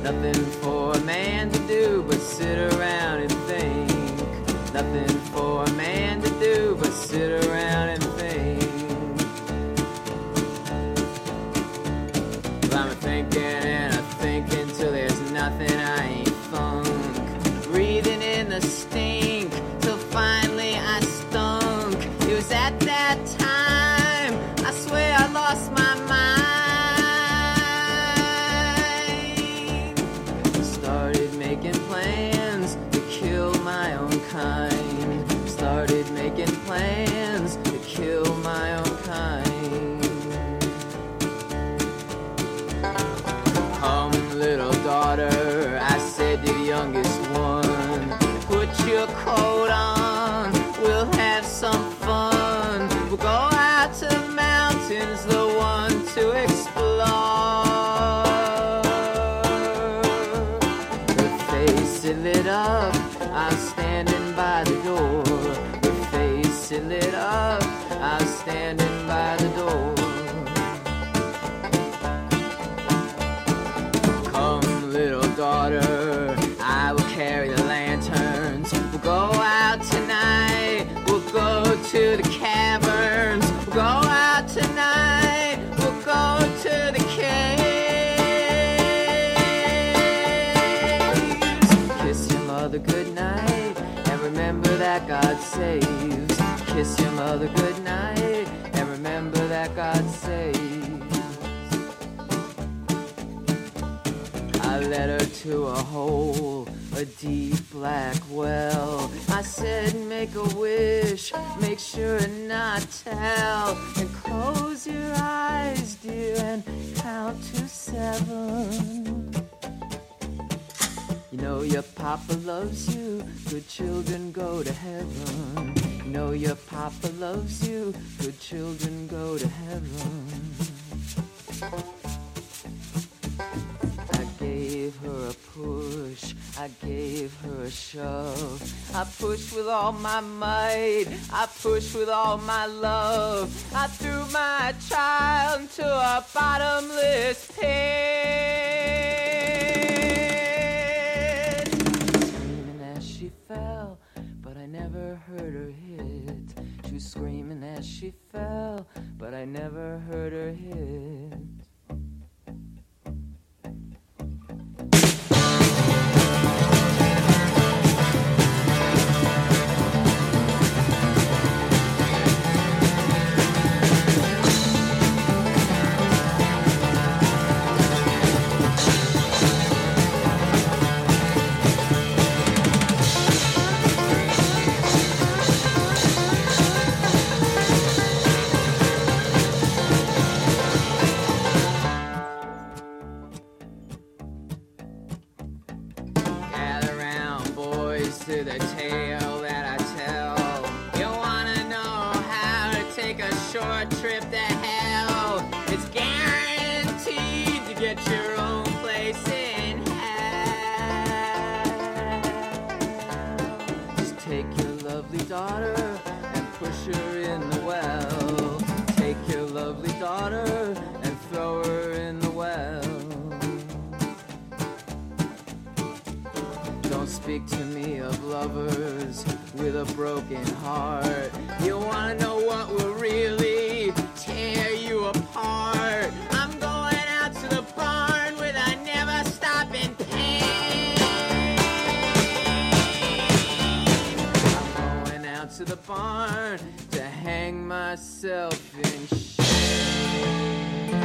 Nothing for a man to do but sit around and think. Nothing for a man to do but sit around and think. Well, I'm thinking and I'm thinking till there's nothing I ain't thunk. Breathing in the stink till finally I stunk. It was at that time I swear I lost my mind. Started making plans to kill my own kind. Started making plans to kill my own kind. Come, little daughter, I said to the youngest one, put your coat on, we'll have some fun. We'll go out to the mountains, the one to explore. Her face it lit up, I was standing by the door. Her face it lit up, I was standing by the door. Come, little daughter, I will carry the lanterns. We'll go out tonight, we'll go to the caverns. We'll go out tonight, we'll go to the caves. Kiss your mother goodnight, and remember that God saves. Kiss your mother goodnight, and remember that God saves. I led her to a hole, a deep black well. I said, make a wish, make sure and not tell. And close your eyes, dear, and count to 7. You know your papa loves you, good children go to heaven. You know your papa loves you, good children go to heaven. I gave her a push, I gave her a shove. I pushed with all my might, I pushed with all my love. I threw my child into a bottomless pit. Screaming as she fell, but I never heard her hit. She was screaming as she fell, but I never heard her hit. To the tale that I tell. You wanna know how to take a short trip to hell? It's guaranteed to get your own place in hell. Just take your lovely daughter and push her in the well. Take your lovely daughter and throw her in the well. Don't speak to me of lovers with a broken heart. You wanna know what will really tear you apart? I'm going out to the barn with a never stopping pain. I'm going out to the barn to hang myself in shame.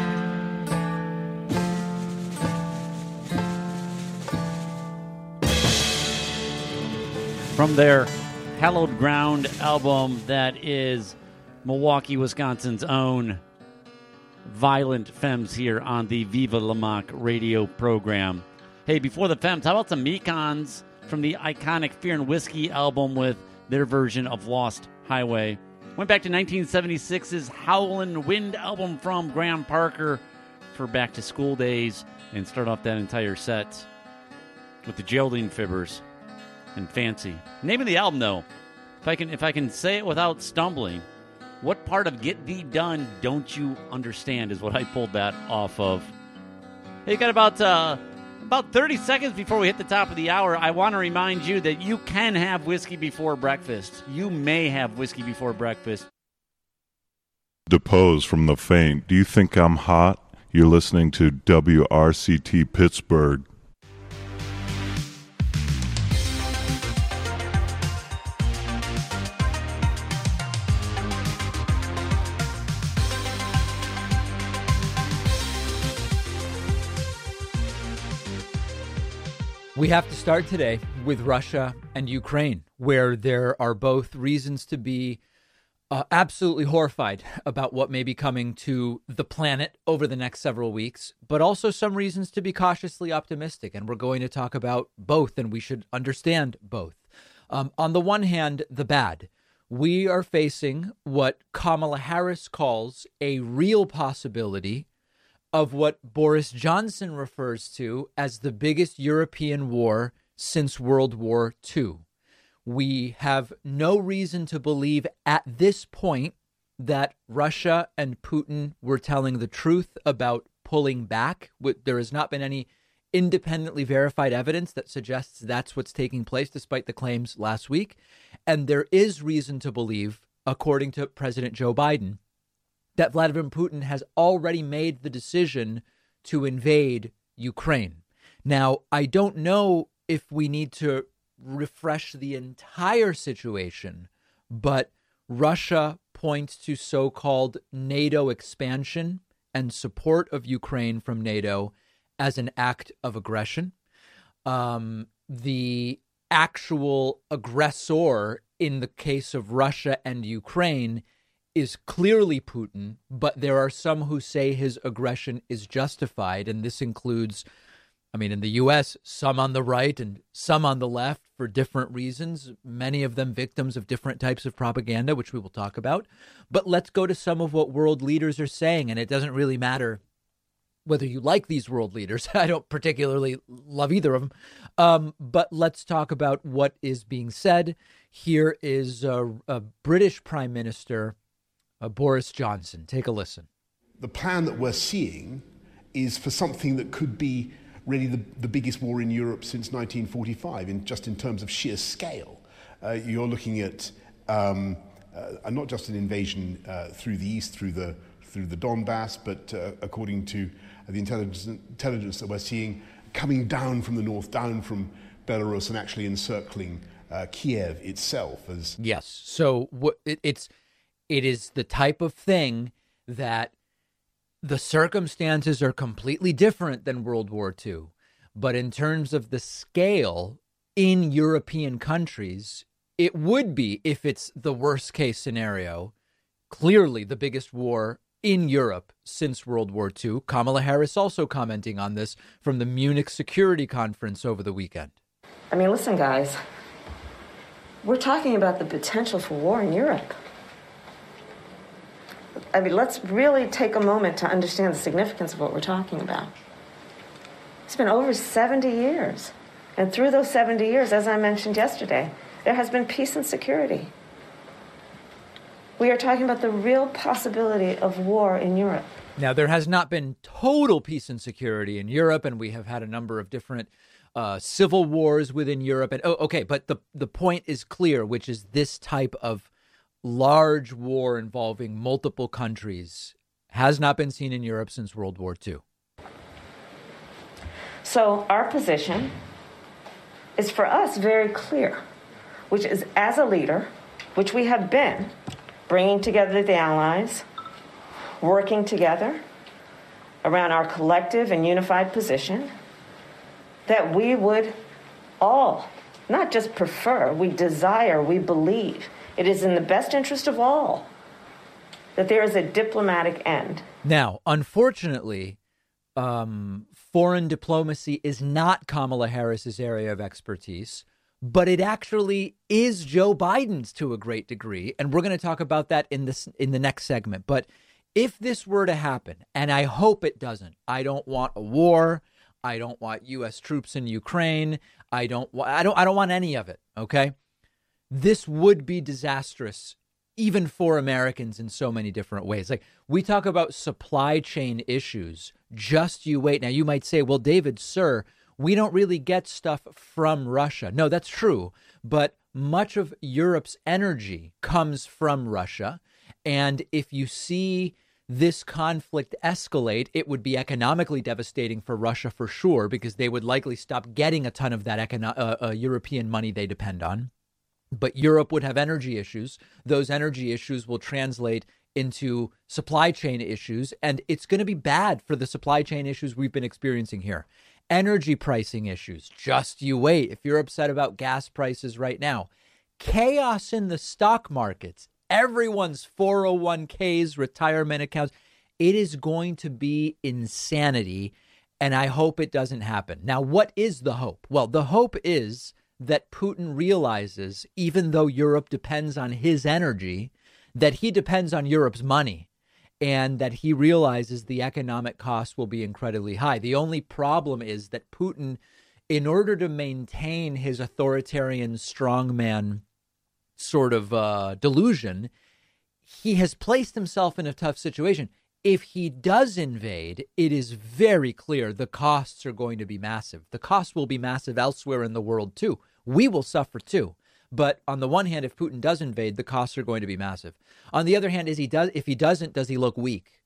From their Hallowed Ground album that is Milwaukee, Wisconsin's own Violent Femmes here on the Viva La Mock radio program. Hey, before the Femmes, how about some Mekons from the iconic Fear and Whiskey album with their version of Lost Highway. Went back to 1976's Howlin' Wind album from Graham Parker for back to school days, and start off that entire set with the Geraldine Fibbers and Fancy. Name of the album, though, if I can say it without stumbling, what part of Get Thee Done don't you understand is what I pulled that off of. Hey, you got about About 30 seconds before we hit the top of the hour, I want to remind you that you can have whiskey before breakfast. You may have whiskey before breakfast. Depose from the faint. Do you think I'm hot? You're listening to WRCT Pittsburgh. We have to start today with Russia and Ukraine, where there are both reasons to be absolutely horrified about what may be coming to the planet over the next several weeks, but also some reasons to be cautiously optimistic. And we're going to talk about both, and we should understand both. On the one hand, the bad. We are facing what Kamala Harris calls a real possibility of what Boris Johnson refers to as the biggest European war since World War II. We have no reason to believe at this point that Russia and Putin were telling the truth about pulling back. There has not been any independently verified evidence that suggests that's what's taking place, despite the claims last week. And there is reason to believe, according to President Joe Biden, that Vladimir Putin has already made the decision to invade Ukraine. Now, I don't know if we need to refresh the entire situation, but Russia points to so-called NATO expansion and support of Ukraine from NATO as an act of aggression. The actual aggressor in the case of Russia and Ukraine is clearly Putin, but there are some who say his aggression is justified. And this includes, in the U.S., some on the right and some on the left for different reasons, many of them victims of different types of propaganda, which we will talk about. But let's go to some of what world leaders are saying. And it doesn't really matter whether you like these world leaders. I don't particularly love either of them. But let's talk about what is being said. Here is a British Prime Minister, Boris Johnson. Take a listen. The plan that we're seeing is for something that could be really the biggest war in Europe since 1945, in terms of sheer scale. You're looking at not just an invasion through the east, through the Donbass, but according to the intelligence that we're seeing, coming down from the north, down from Belarus, and actually encircling Kiev itself. Yes. So it is the type of thing that the circumstances are completely different than World War II. But in terms of the scale in European countries, it would be, if it's the worst case scenario, clearly the biggest war in Europe since World War II. Kamala Harris also commenting on this from the Munich Security Conference over the weekend. Listen, guys, we're talking about the potential for war in Europe. Let's really take a moment to understand the significance of what we're talking about. It's been over 70 years. And through those 70 years, as I mentioned yesterday, there has been peace and security. We are talking about the real possibility of war in Europe. Now, there has not been total peace and security in Europe, and we have had a number of different civil wars within Europe. And but the point is clear, which is this type of large war involving multiple countries has not been seen in Europe since World War II. So our position is for us very clear, which is, as a leader, which we have been, bringing together the allies, working together around our collective and unified position, that we would all not just prefer, we desire, we believe it is in the best interest of all that there is a diplomatic end. Now, unfortunately, foreign diplomacy is not Kamala Harris's area of expertise, but it actually is Joe Biden's to a great degree. And we're going to talk about that in the next segment. But if this were to happen, and I hope it doesn't, I don't want a war. I don't want U.S. troops in Ukraine. I don't want any of it. OK, this would be disastrous, even for Americans in so many different ways. Like, we talk about supply chain issues. Just you wait. Now, you might say, well, David, sir, we don't really get stuff from Russia. No, that's true. But much of Europe's energy comes from Russia. And if you see this conflict escalate, it would be economically devastating for Russia for sure, because they would likely stop getting a ton of that European money they depend on. But Europe would have energy issues. Those energy issues will translate into supply chain issues, and it's going to be bad for the supply chain issues we've been experiencing here. Energy pricing issues. Just you wait. If you're upset about gas prices right now, chaos in the stock markets, everyone's 401ks, retirement accounts. It is going to be insanity, and I hope it doesn't happen. Now, what is the hope? Well, the hope is that Putin realizes, even though Europe depends on his energy, that he depends on Europe's money, and that he realizes the economic costs will be incredibly high. The only problem is that Putin, in order to maintain his authoritarian strongman sort of delusion, he has placed himself in a tough situation. If he does invade, it is very clear the costs are going to be massive. The costs will be massive elsewhere in the world, too. We will suffer, too. But on the one hand, if Putin does invade, the costs are going to be massive. On the other hand, if he doesn't, does he look weak?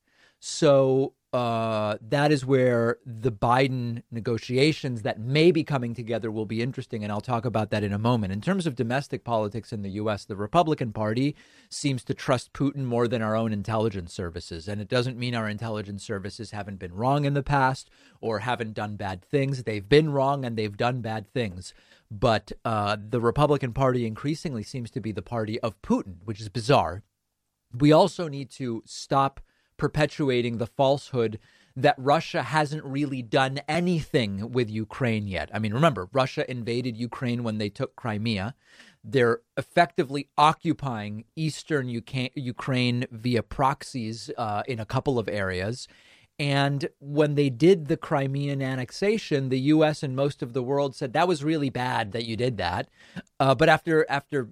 So that is where the Biden negotiations that may be coming together will be interesting, and I'll talk about that in a moment. In terms of domestic politics in the U.S., the Republican Party seems to trust Putin more than our own intelligence services, and it doesn't mean our intelligence services haven't been wrong in the past or haven't done bad things. They've been wrong and they've done bad things, but the Republican Party increasingly seems to be the party of Putin, which is bizarre. We also need to stop perpetuating the falsehood that Russia hasn't really done anything with Ukraine yet. I mean, remember, Russia invaded Ukraine when they took Crimea. They're effectively occupying eastern Ukraine via proxies in a couple of areas. And when they did the Crimean annexation, the U.S. and most of the world said that was really bad that you did that. But after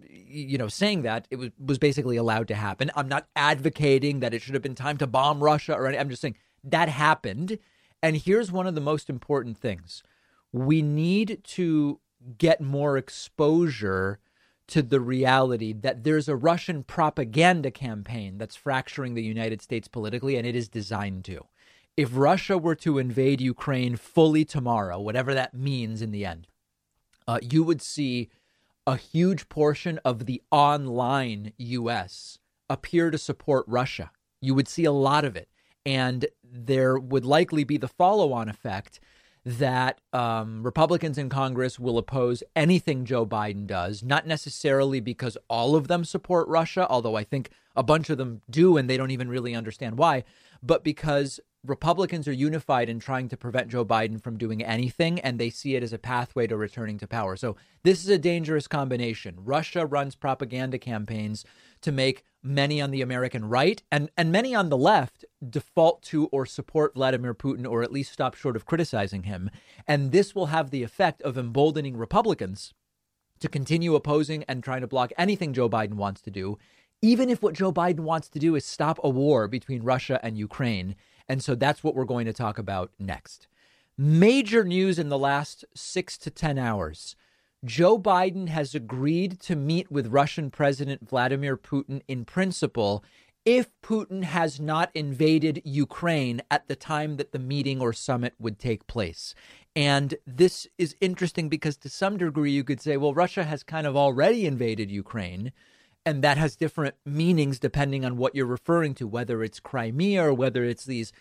saying that, it was basically allowed to happen. I'm not advocating that it should have been time to bomb Russia or anything. I'm just saying that happened. And here's one of the most important things. We need to get more exposure to the reality that there's a Russian propaganda campaign that's fracturing the United States politically, and it is designed to. If Russia were to invade Ukraine fully tomorrow, whatever that means in the end, you would see a huge portion of the online U.S. appear to support Russia. You would see a lot of it. And there would likely be the follow-on effect that Republicans in Congress will oppose anything Joe Biden does, not necessarily because all of them support Russia, although I think a bunch of them do and they don't even really understand why, but because Republicans are unified in trying to prevent Joe Biden from doing anything, and they see it as a pathway to returning to power. So this is a dangerous combination. Russia runs propaganda campaigns to make many on the American right and many on the left default to or support Vladimir Putin, or at least stop short of criticizing him. And this will have the effect of emboldening Republicans to continue opposing and trying to block anything Joe Biden wants to do, even if what Joe Biden wants to do is stop a war between Russia and Ukraine. And so that's what we're going to talk about next. Major news in the last 6 to 10 hours. Joe Biden has agreed to meet with Russian President Vladimir Putin in principle if Putin has not invaded Ukraine at the time that the meeting or summit would take place. And this is interesting because to some degree you could say, well, Russia has kind of already invaded Ukraine. And that has different meanings depending on what you're referring to, whether it's Crimea or whether it's these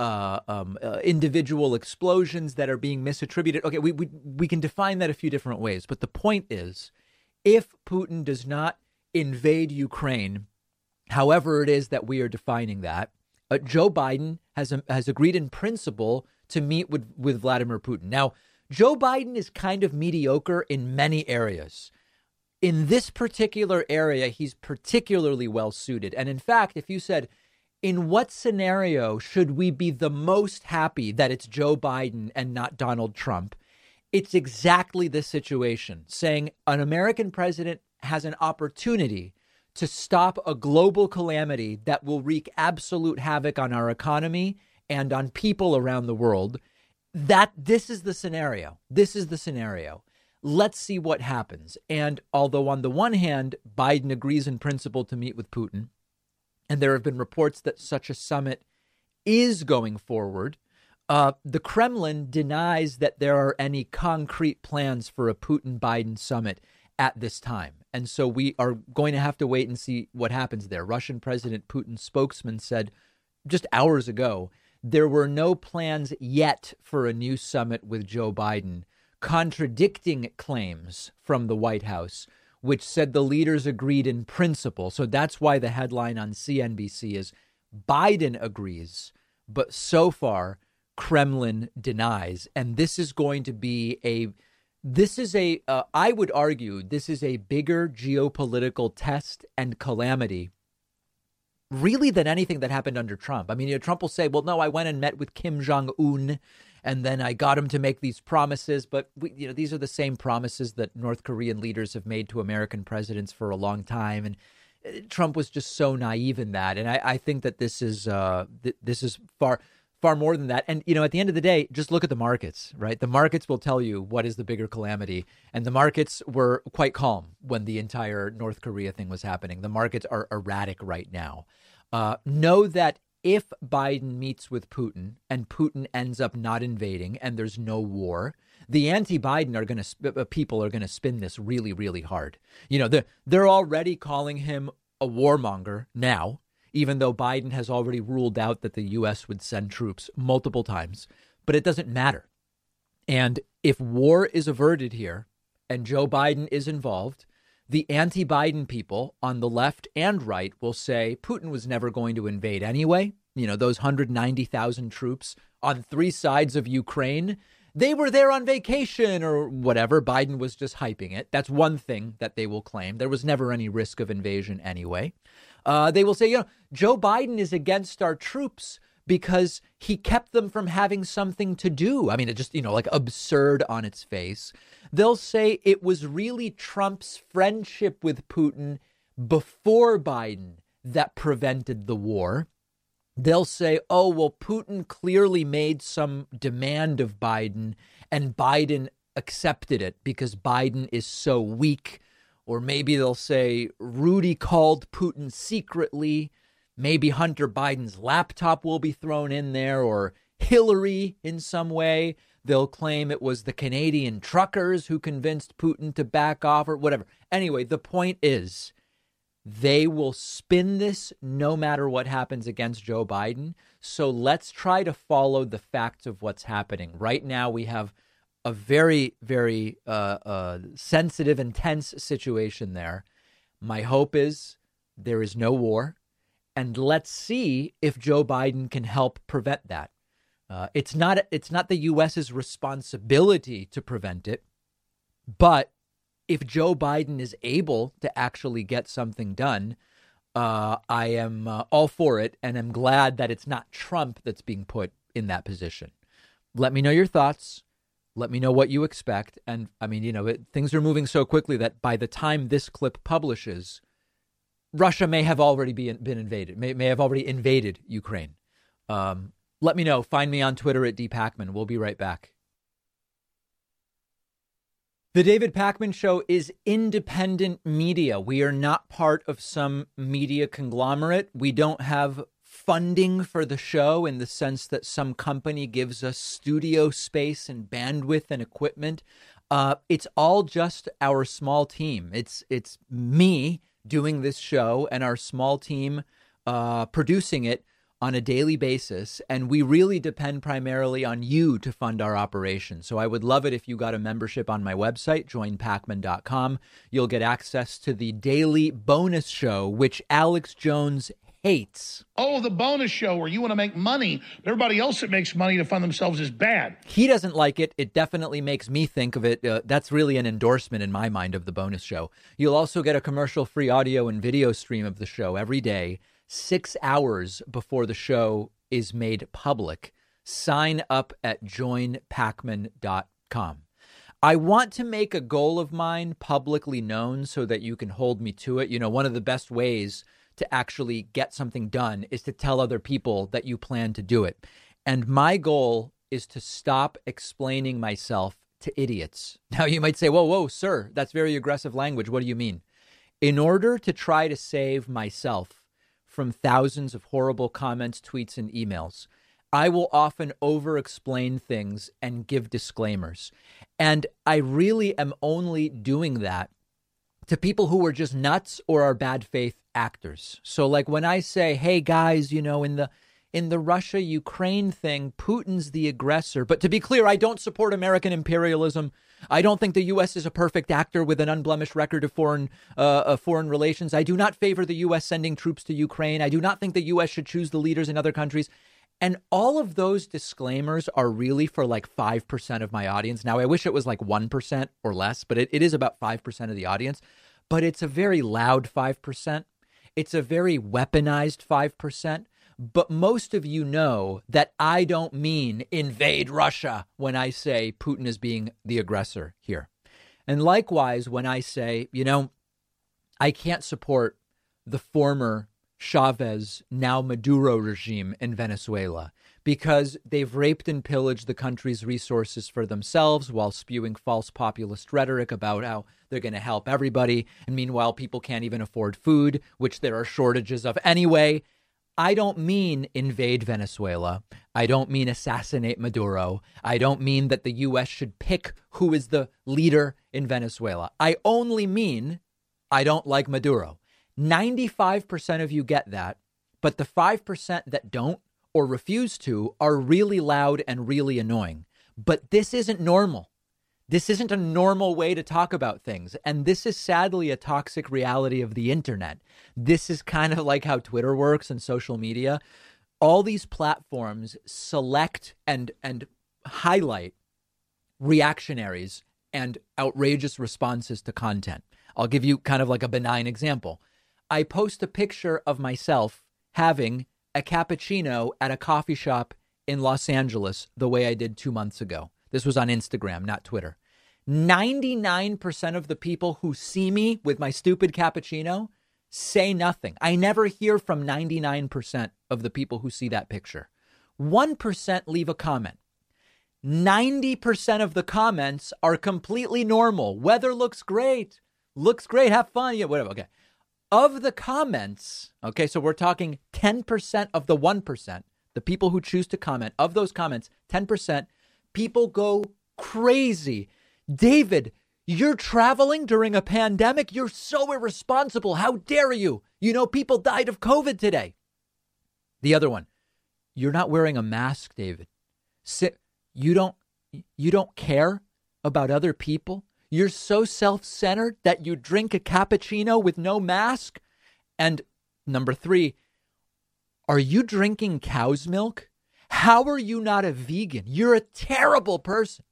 individual explosions that are being misattributed. Okay, we can define that a few different ways. But the point is, if Putin does not invade Ukraine, however it is that we are defining that, Joe Biden has agreed in principle to meet with Vladimir Putin. Now, Joe Biden is kind of mediocre in many areas. In this particular area, he's particularly well suited. And in fact, if you said, in what scenario should we be the most happy that it's Joe Biden and not Donald Trump? It's exactly this situation, saying an American president has an opportunity to stop a global calamity that will wreak absolute havoc on our economy and on people around the world. This is the scenario. This is the scenario. Let's see what happens. And although on the one hand, Biden agrees in principle to meet with Putin, and there have been reports that such a summit is going forward, the Kremlin denies that there are any concrete plans for a Putin-Biden summit at this time. And so we are going to have to wait and see what happens there. Russian President Putin's spokesman said just hours ago there were no plans yet for a new summit with Joe Biden, contradicting claims from the White House, which said the leaders agreed in principle. So that's why the headline on CNBC is Biden agrees, but so far Kremlin denies. And this is going to be I would argue this is a bigger geopolitical test and calamity really than anything that happened under Trump. I mean, Trump will say, well, no, I went and met with Kim Jong-un and then I got him to make these promises. But these are the same promises that North Korean leaders have made to American presidents for a long time. And Trump was just so naive in that. And I think that this is far more than that. And, at the end of the day, just look at the markets, right? The markets will tell you what is the bigger calamity. And the markets were quite calm when the entire North Korea thing was happening. The markets are erratic right now. Know that if Biden meets with Putin and Putin ends up not invading and there's no war, the anti-Biden people are going to spin this really, really hard. They're already calling him a warmonger now, even though Biden has already ruled out that the U.S. would send troops multiple times. But it doesn't matter. And if war is averted here and Joe Biden is involved, the anti-Biden people on the left and right will say Putin was never going to invade anyway. Those 190,000 troops on three sides of Ukraine, they were there on vacation or whatever. Biden was just hyping it. That's one thing that they will claim. There was never any risk of invasion anyway. They will say, Joe Biden is against our troops because he kept them from having something to do. I mean, it just, like absurd on its face. They'll say it was really Trump's friendship with Putin before Biden that prevented the war. They'll say, oh, well, Putin clearly made some demand of Biden and Biden accepted it because Biden is so weak. Or maybe they'll say Rudy called Putin secretly. Maybe Hunter Biden's laptop will be thrown in there, or Hillary in some way. They'll claim it was the Canadian truckers who convinced Putin to back off or whatever. Anyway, the point is they will spin this no matter what happens against Joe Biden. So let's try to follow the facts of what's happening. Right now, we have a very, very sensitive and tense situation there. My hope is there is no war. And let's see if Joe Biden can help prevent that. It's not the U.S.'s responsibility to prevent it. But if Joe Biden is able to actually get something done, I am all for it. And I'm glad that it's not Trump that's being put in that position. Let me know your thoughts. Let me know what you expect. And I mean, things are moving so quickly that by the time this clip publishes, Russia may have already been invaded, may have already invaded Ukraine. Let me know. Find me on Twitter at @DPakman. We'll be right back. The David Pakman Show is independent media. We are not part of some media conglomerate. We don't have funding for the show in the sense that some company gives us studio space and bandwidth and equipment. It's all just our small team. It's me doing this show and our small team producing it on a daily basis. And we really depend primarily on you to fund our operation. So I would love it if you got a membership on my website, joinpakman.com. You'll get access to the daily bonus show, which Alex Jones hates. Oh, the bonus show where you want to make money. Everybody else that makes money to fund themselves is bad. He doesn't like it. It definitely makes me think of it. That's really an endorsement in my mind of the bonus show. You'll also get a commercial-free audio and video stream of the show every day, 6 hours before the show is made public. Sign up at joinpakman.com. I want to make a goal of mine publicly known so that you can hold me to it. One of the best ways to actually get something done is to tell other people that you plan to do it. And my goal is to stop explaining myself to idiots. Now, you might say, whoa, sir, that's very aggressive language. What do you mean? In order to try to save myself from thousands of horrible comments, tweets, and emails, I will often over-explain things and give disclaimers. And I really am only doing that to people who are just nuts or are bad faith actors. So like when I say, hey, guys, in the Russia-Ukraine thing, Putin's the aggressor. But to be clear, I don't support American imperialism. I don't think the U.S. is a perfect actor with an unblemished record of foreign relations. I do not favor the U.S. sending troops to Ukraine. I do not think the U.S. should choose the leaders in other countries. And all of those disclaimers are really for like 5% of my audience. Now, I wish it was like 1% or less, but it is about 5% of the audience. But it's a very loud 5%. It's a very weaponized 5%. But most of you know that I don't mean invade Russia when I say Putin is being the aggressor here. And likewise, when I say, I can't support the former Chavez, now Maduro regime in Venezuela because they've raped and pillaged the country's resources for themselves while spewing false populist rhetoric about how they're going to help everybody. And meanwhile, people can't even afford food, which there are shortages of anyway. I don't mean invade Venezuela. I don't mean assassinate Maduro. I don't mean that the U.S. should pick who is the leader in Venezuela. I only mean I don't like Maduro. 95% of you get that, but the 5% that don't or refuse to are really loud and really annoying. But this isn't normal. This isn't a normal way to talk about things. And this is sadly a toxic reality of the internet. This is kind of like how Twitter works and social media. All these platforms select and highlight reactionaries and outrageous responses to content. I'll give you kind of like a benign example. I post a picture of myself having a cappuccino at a coffee shop in Los Angeles the way I did 2 months ago. This was on Instagram, not Twitter. 99% of the people who see me with my stupid cappuccino say nothing. I never hear from 99% of the people who see that picture. 1% leave a comment. 90% of the comments are completely normal. Weather looks great. Looks great. Have fun. Yeah, whatever. Okay. Of the comments, okay, so we're talking 10% of the 1%, the people who choose to comment, of those comments, 10%, people go crazy. David, you're traveling during a pandemic. You're so irresponsible. How dare you? People died of COVID today. The other one, you're not wearing a mask, David. You don't care about other people. You're so self-centered that you drink a cappuccino with no mask. And number 3, are you drinking cow's milk? How are you not a vegan? You're a terrible person.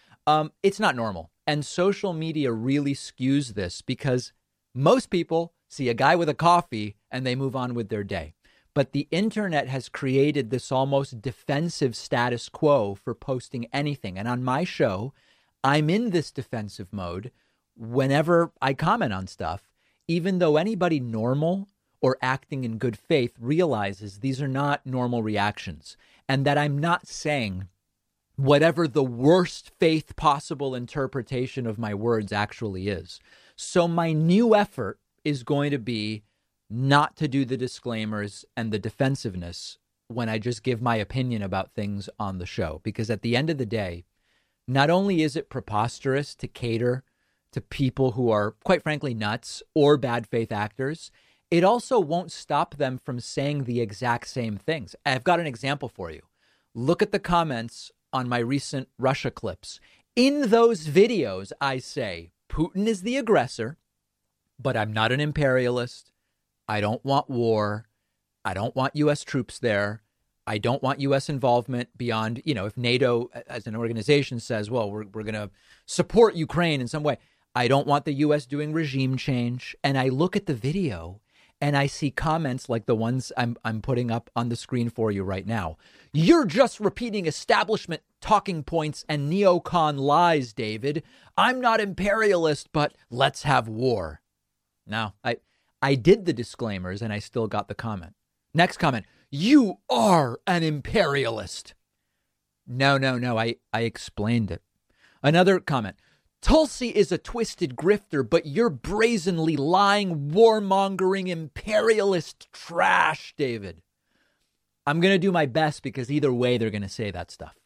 It's not normal. And social media really skews this because most people see a guy with a coffee and they move on with their day. But the internet has created this almost defensive status quo for posting anything. And on my show, I'm in this defensive mode whenever I comment on stuff, even though anybody normal or acting in good faith realizes these are not normal reactions and that I'm not saying whatever the worst faith possible interpretation of my words actually is. So my new effort is going to be not to do the disclaimers and the defensiveness when I just give my opinion about things on the show, because at the end of the day, not only is it preposterous to cater to people who are, quite frankly, nuts or bad faith actors, it also won't stop them from saying the exact same things. I've got an example for you. Look at the comments on my recent Russia clips. In those videos, I say, Putin is the aggressor, but I'm not an imperialist. I don't want war. I don't want U.S. troops there. I don't want U.S. involvement beyond, if NATO as an organization says, well, we're going to support Ukraine in some way. I don't want the U.S. doing regime change. And I look at the video and I see comments like the ones I'm putting up on the screen for you right now. You're just repeating establishment talking points and neocon lies, David. I'm not imperialist, but let's have war. Now, I did the disclaimers and I still got the comment. Next comment. You are an imperialist. No. I explained it. Another comment. Tulsi is a twisted grifter, but you're brazenly lying, warmongering, imperialist trash, David. I'm going to do my best because either way, they're going to say that stuff.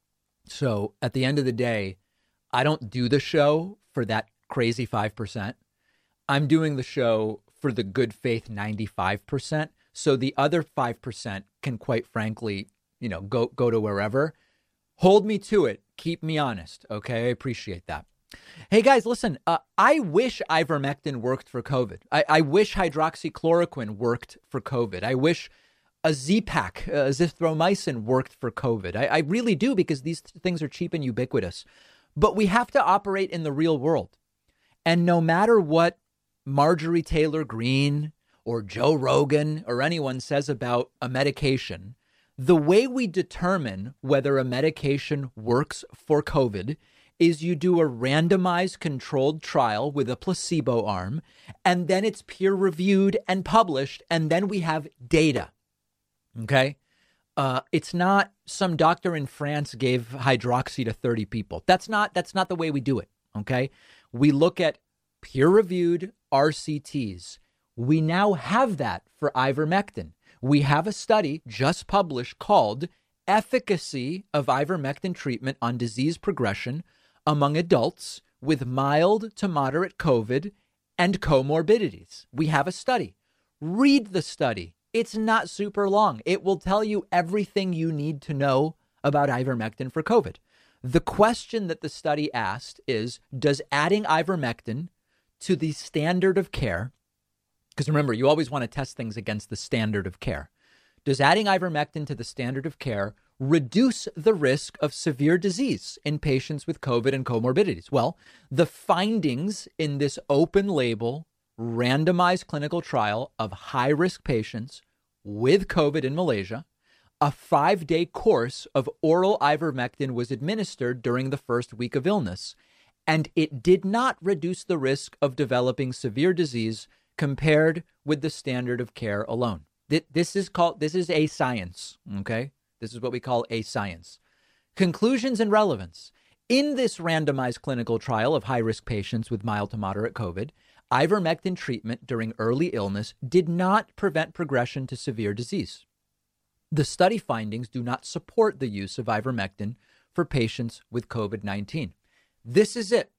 So at the end of the day, I don't do the show for that crazy 5%. I'm doing the show for the good faith 95%. So the other 5% can, quite frankly, go to wherever. Hold me to it. Keep me honest. Okay. I appreciate that. Hey guys, listen, I wish ivermectin worked for COVID. I wish hydroxychloroquine worked for COVID. I wish a Z-Pak, azithromycin worked for COVID. I really do, because these things are cheap and ubiquitous. But we have to operate in the real world. And no matter what Marjorie Taylor Greene or Joe Rogan or anyone says about a medication, the way we determine whether a medication works for COVID is you do a randomized controlled trial with a placebo arm, and then it's peer reviewed and published, and then we have data. Okay? It's not some doctor in France gave hydroxy to 30 people. That's not the way we do it. Okay? We look at peer reviewed RCTs. We now have that for ivermectin. We have a study just published called Efficacy of Ivermectin Treatment on Disease Progression among Adults with Mild to Moderate COVID and Comorbidities. We have a study. Read the study. It's not super long. It will tell you everything you need to know about ivermectin for COVID. The question that the study asked is, does adding ivermectin to the standard of care, because remember, you always want to test things against the standard of care. Does adding ivermectin to the standard of care reduce the risk of severe disease in patients with COVID and comorbidities? Well, the findings in this open label, randomized clinical trial of high-risk patients with COVID in Malaysia, a 5-day course of oral ivermectin was administered during the first week of illness, and it did not reduce the risk of developing severe disease compared with the standard of care alone. This is a science, okay? This is what we call a science. Conclusions and relevance. In this randomized clinical trial of high-risk patients with mild to moderate COVID, ivermectin treatment during early illness did not prevent progression to severe disease. The study findings do not support the use of ivermectin for patients with COVID-19. This is it.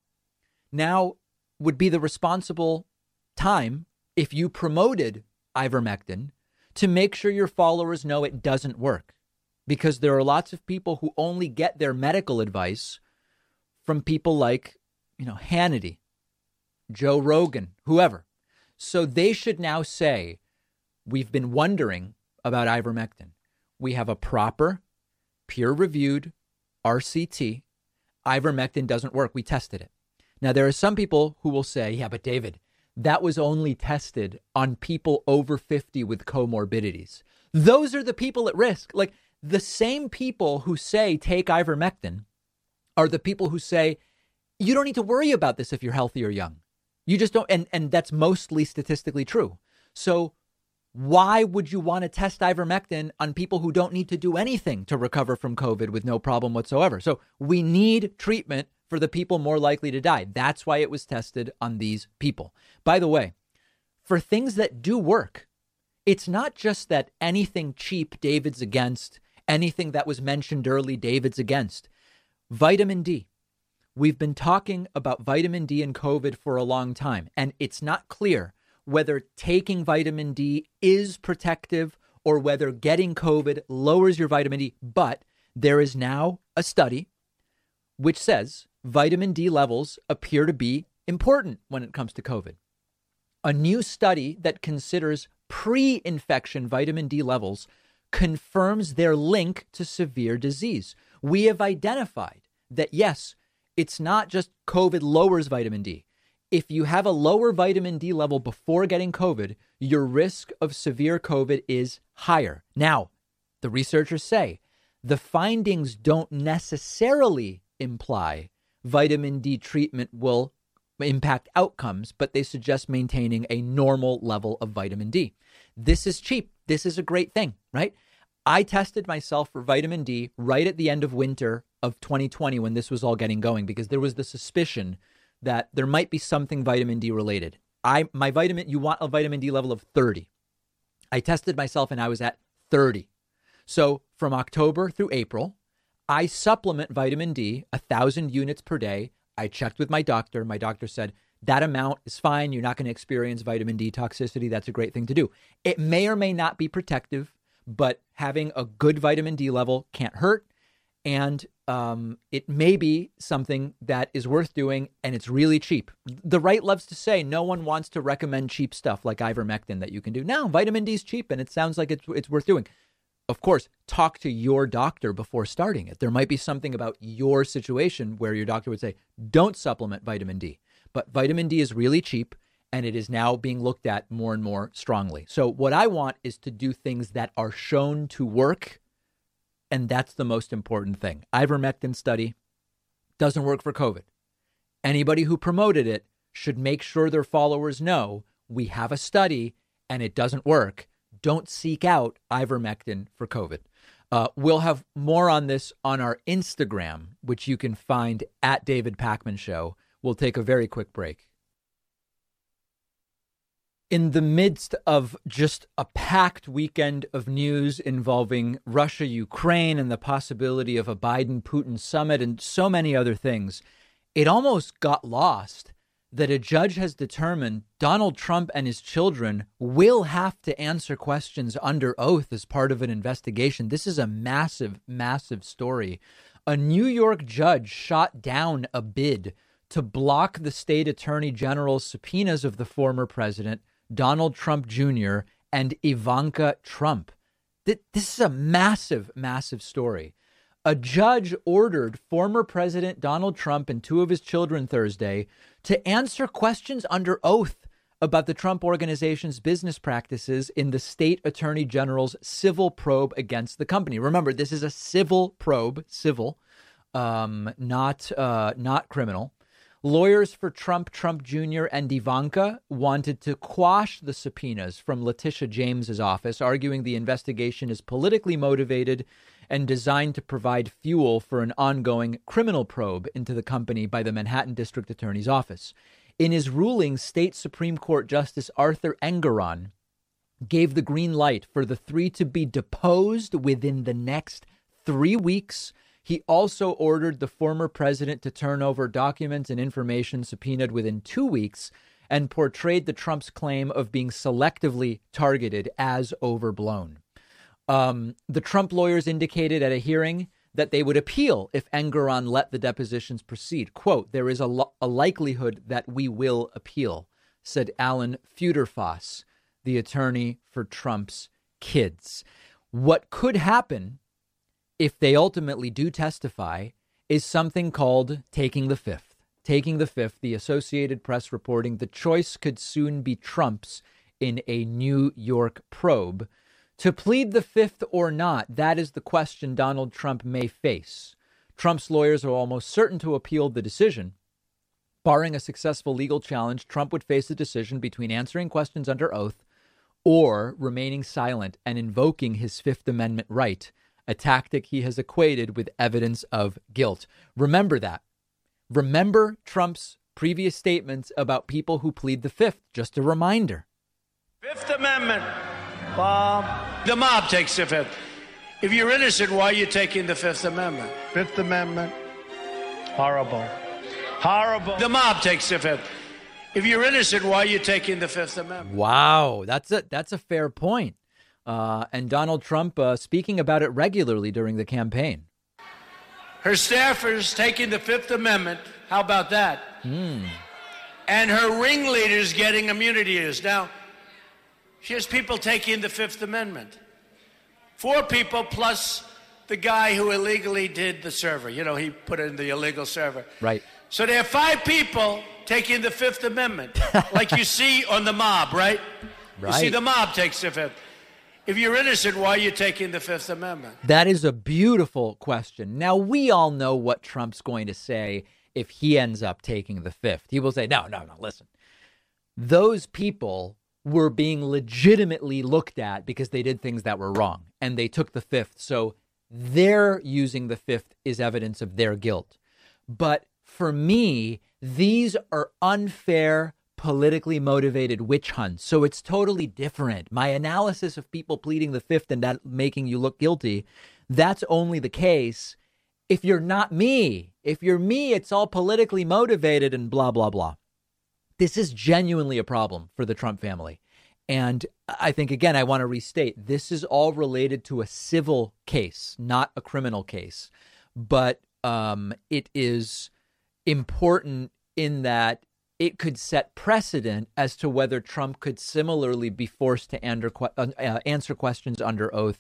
Now would be the responsible time if you promoted ivermectin to make sure your followers know it doesn't work. Because there are lots of people who only get their medical advice from people like, Hannity, Joe Rogan, whoever. So they should now say, we've been wondering about ivermectin. We have a proper, peer-reviewed RCT. Ivermectin doesn't work. We tested it. Now, there are some people who will say, yeah, but David, that was only tested on people over 50 with comorbidities. Those are the people at risk. Like, the same people who say take ivermectin are the people who say you don't need to worry about this if you're healthy or young. You just don't. And that's mostly statistically true. So why would you want to test ivermectin on people who don't need to do anything to recover from COVID with no problem whatsoever? So we need treatment for the people more likely to die. That's why it was tested on these people. By the way, for things that do work, it's not just that anything cheap David's against, anything that was mentioned early David's against. Vitamin D. We've been talking about vitamin D and COVID for a long time, and it's not clear whether taking vitamin D is protective or whether getting COVID lowers your vitamin D. But there is now a study which says vitamin D levels appear to be important when it comes to COVID. A new study that considers pre-infection vitamin D levels confirms their link to severe disease. We have identified that, yes, it's not just COVID lowers vitamin D. If you have a lower vitamin D level before getting COVID, your risk of severe COVID is higher. Now, the researchers say the findings don't necessarily imply vitamin D treatment will impact outcomes, but they suggest maintaining a normal level of vitamin D. This is cheap. This is a great thing, right? I tested myself for vitamin D right at the end of winter of 2020 when this was all getting going, because there was the suspicion that there might be something vitamin D related. You want a vitamin D level of 30. I tested myself and I was at 30. So from October through April, I supplement vitamin D 1,000 units per day. I checked with my doctor. My doctor said that amount is fine. You're not going to experience vitamin D toxicity. That's a great thing to do. It may or may not be protective, but having a good vitamin D level can't hurt. And it may be something that is worth doing, and it's really cheap. The right loves to say no one wants to recommend cheap stuff like ivermectin that you can do. No, vitamin D is cheap, and it sounds like it's worth doing. Of course, talk to your doctor before starting it. There might be something about your situation where your doctor would say, don't supplement vitamin D. But vitamin D is really cheap, and it is now being looked at more and more strongly. So what I want is to do things that are shown to work, and that's the most important thing. Ivermectin study doesn't work for COVID. Anybody who promoted it should make sure their followers know we have a study and it doesn't work. Don't seek out ivermectin for COVID. We'll have more on this on our Instagram, which you can find at David Pakman Show. We'll take a very quick break. In the midst of just a packed weekend of news involving Russia, Ukraine, and the possibility of a Biden-Putin summit and so many other things, it almost got lost that a judge has determined Donald Trump and his children will have to answer questions under oath as part of an investigation. This is a massive, massive story. A New York judge shot down a bid to block the state attorney general's subpoenas of the former president, Donald Trump Jr. and Ivanka Trump. This is a massive, massive story. A judge ordered former President Donald Trump and two of his children Thursday to answer questions under oath about the Trump Organization's business practices in the state attorney general's civil probe against the company. Remember, this is a civil probe, not criminal. Lawyers for Trump, Trump Jr., and Ivanka wanted to quash the subpoenas from Letitia James's office, arguing the investigation is politically motivated and designed to provide fuel for an ongoing criminal probe into the company by the Manhattan District Attorney's Office. In his ruling, State Supreme Court Justice Arthur Engoron gave the green light for the three to be deposed within the next 3 weeks. He also ordered the former president to turn over documents and information subpoenaed within 2 weeks and portrayed the Trump's claim of being selectively targeted as overblown. The Trump lawyers indicated at a hearing that they would appeal if Engoron let the depositions proceed. Quote, there is a likelihood that we will appeal, said Alan Futerfas, the attorney for Trump's kids. What could happen if they ultimately do testify is something called taking the fifth. Taking the fifth, the Associated Press reporting, the choice could soon be Trump's in a New York probe. To plead the fifth or not, that is the question Donald Trump may face. Trump's lawyers are almost certain to appeal the decision. Barring a successful legal challenge, Trump would face a decision between answering questions under oath or remaining silent and invoking his Fifth Amendment right, a tactic he has equated with evidence of guilt. Remember that. Remember Trump's previous statements about people who plead the fifth. Just a reminder. Fifth Amendment. Bob. The mob takes the fifth. If you're innocent, why are you taking the Fifth Amendment? Fifth Amendment. Horrible. Horrible. The mob takes the fifth. If you're innocent, why are you taking the Fifth Amendment? Wow, that's a fair point. And Donald Trump speaking about it regularly during the campaign. Her staffers taking the Fifth Amendment. How about that? And her ringleaders getting immunity. Now, she has people taking the Fifth Amendment. 4 people plus the guy who illegally did the server. You know, he put in the illegal server. Right. So there are 5 people taking the Fifth Amendment, like you see on the mob, right? Right. You see the mob takes the Fifth. If you're innocent, why are you taking the Fifth Amendment? That is a beautiful question. Now, we all know what Trump's going to say if he ends up taking the fifth. He will say, no, listen. Those people were being legitimately looked at because they did things that were wrong, and they took the fifth. So their using the fifth is evidence of their guilt. But for me, these are unfair, politically motivated witch hunts. So it's totally different. My analysis of people pleading the fifth and that making you look guilty, that's only the case if you're not me. If you're me, it's all politically motivated and blah, blah, blah. This is genuinely a problem for the Trump family. And I think, again, I want to restate, this is all related to a civil case, not a criminal case. But it is important in that it could set precedent as to whether Trump could similarly be forced to answer questions under oath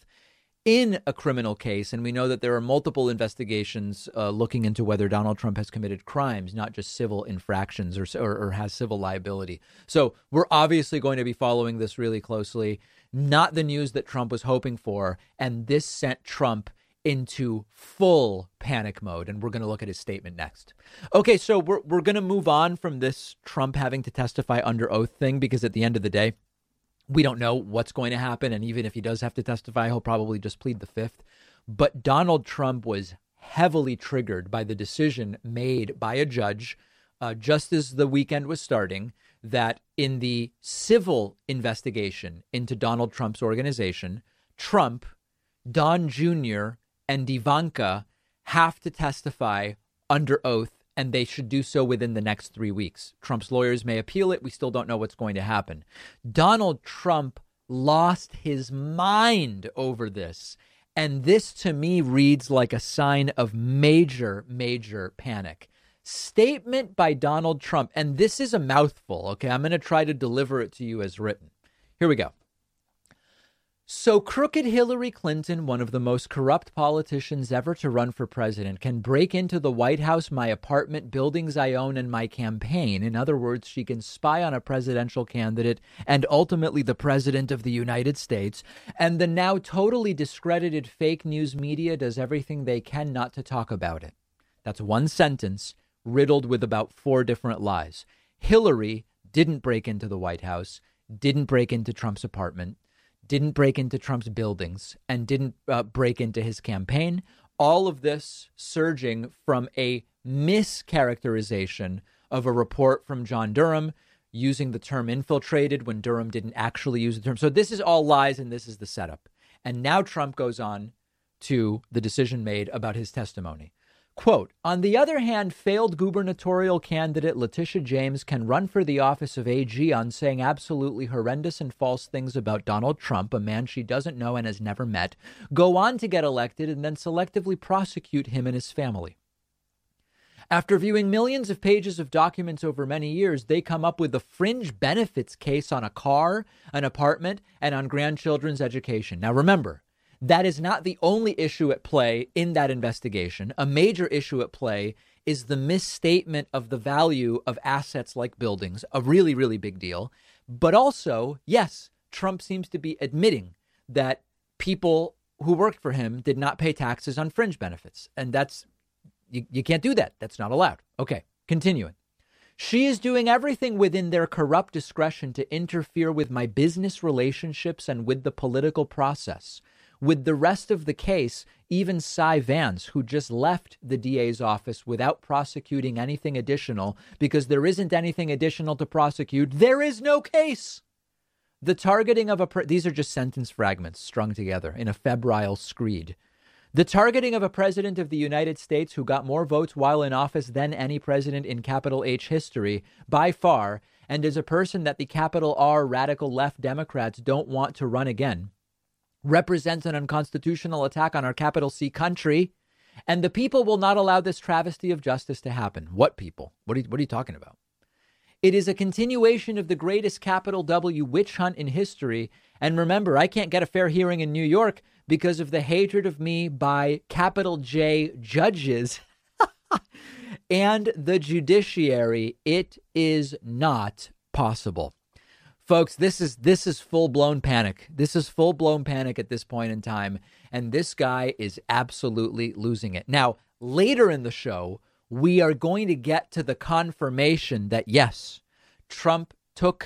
in a criminal case. And we know that there are multiple investigations looking into whether Donald Trump has committed crimes, not just civil infractions or has civil liability. So we're obviously going to be following this really closely, not the news that Trump was hoping for. And this sent Trump into full panic mode. And we're going to look at his statement next. OK, so we're going to move on from this Trump having to testify under oath thing, because at the end of the day, we don't know what's going to happen. And even if he does have to testify, he'll probably just plead the fifth. But Donald Trump was heavily triggered by the decision made by a judge just as the weekend was starting, that in the civil investigation into Donald Trump's organization, Trump, Don Jr., and Ivanka have to testify under oath, and they should do so within the next 3 weeks. Trump's lawyers may appeal it. We still don't know what's going to happen. Donald Trump lost his mind over this. And this, to me, reads like a sign of major, major panic. Statement by Donald Trump. And this is a mouthful. OK, I'm going to try to deliver it to you as written. Here we go. So crooked Hillary Clinton, one of the most corrupt politicians ever to run for president, can break into the White House, my apartment, buildings I own, and my campaign. In other words, she can spy on a presidential candidate and ultimately the president of the United States. And the now totally discredited fake news media does everything they can not to talk about it. That's one sentence riddled with about 4 different lies. Hillary didn't break into the White House, didn't break into Trump's apartment, didn't break into Trump's buildings, and didn't break into his campaign. All of this surging from a mischaracterization of a report from John Durham using the term infiltrated when Durham didn't actually use the term. So this is all lies, and this is the setup. And now Trump goes on to the decision made about his testimony. Quote, on the other hand, failed gubernatorial candidate Letitia James can run for the office of AG on saying absolutely horrendous and false things about Donald Trump, a man she doesn't know and has never met, go on to get elected, and then selectively prosecute him and his family. After viewing millions of pages of documents over many years, they come up with a fringe benefits case on a car, an apartment, and on grandchildren's education. Now, remember, that is not the only issue at play in that investigation. A major issue at play is the misstatement of the value of assets like buildings, a really, really big deal. But also, yes, Trump seems to be admitting that people who worked for him did not pay taxes on fringe benefits. And that's, you can't do that. That's not allowed. Okay, continuing. She is doing everything within their corrupt discretion to interfere with my business relationships and with the political process. With the rest of the case, even Cy Vance, who just left the DA's office without prosecuting anything additional because there isn't anything additional to prosecute, there is no case. The targeting of these are just sentence fragments strung together in a febrile screed. The targeting of a president of the United States who got more votes while in office than any president in capital H history, by far, and is a person that the capital R radical left Democrats don't want to run again, represents an unconstitutional attack on our capital C country, and the people will not allow this travesty of justice to happen. What people? What are you talking about? It is a continuation of the greatest capital W witch hunt in history. And remember, I can't get a fair hearing in New York because of the hatred of me by capital J judges and the judiciary. It is not possible. Folks, this is full-blown panic. This is full-blown panic at this point in time. And this guy is absolutely losing it. Now, later in the show, we are going to get to the confirmation that, yes, Trump took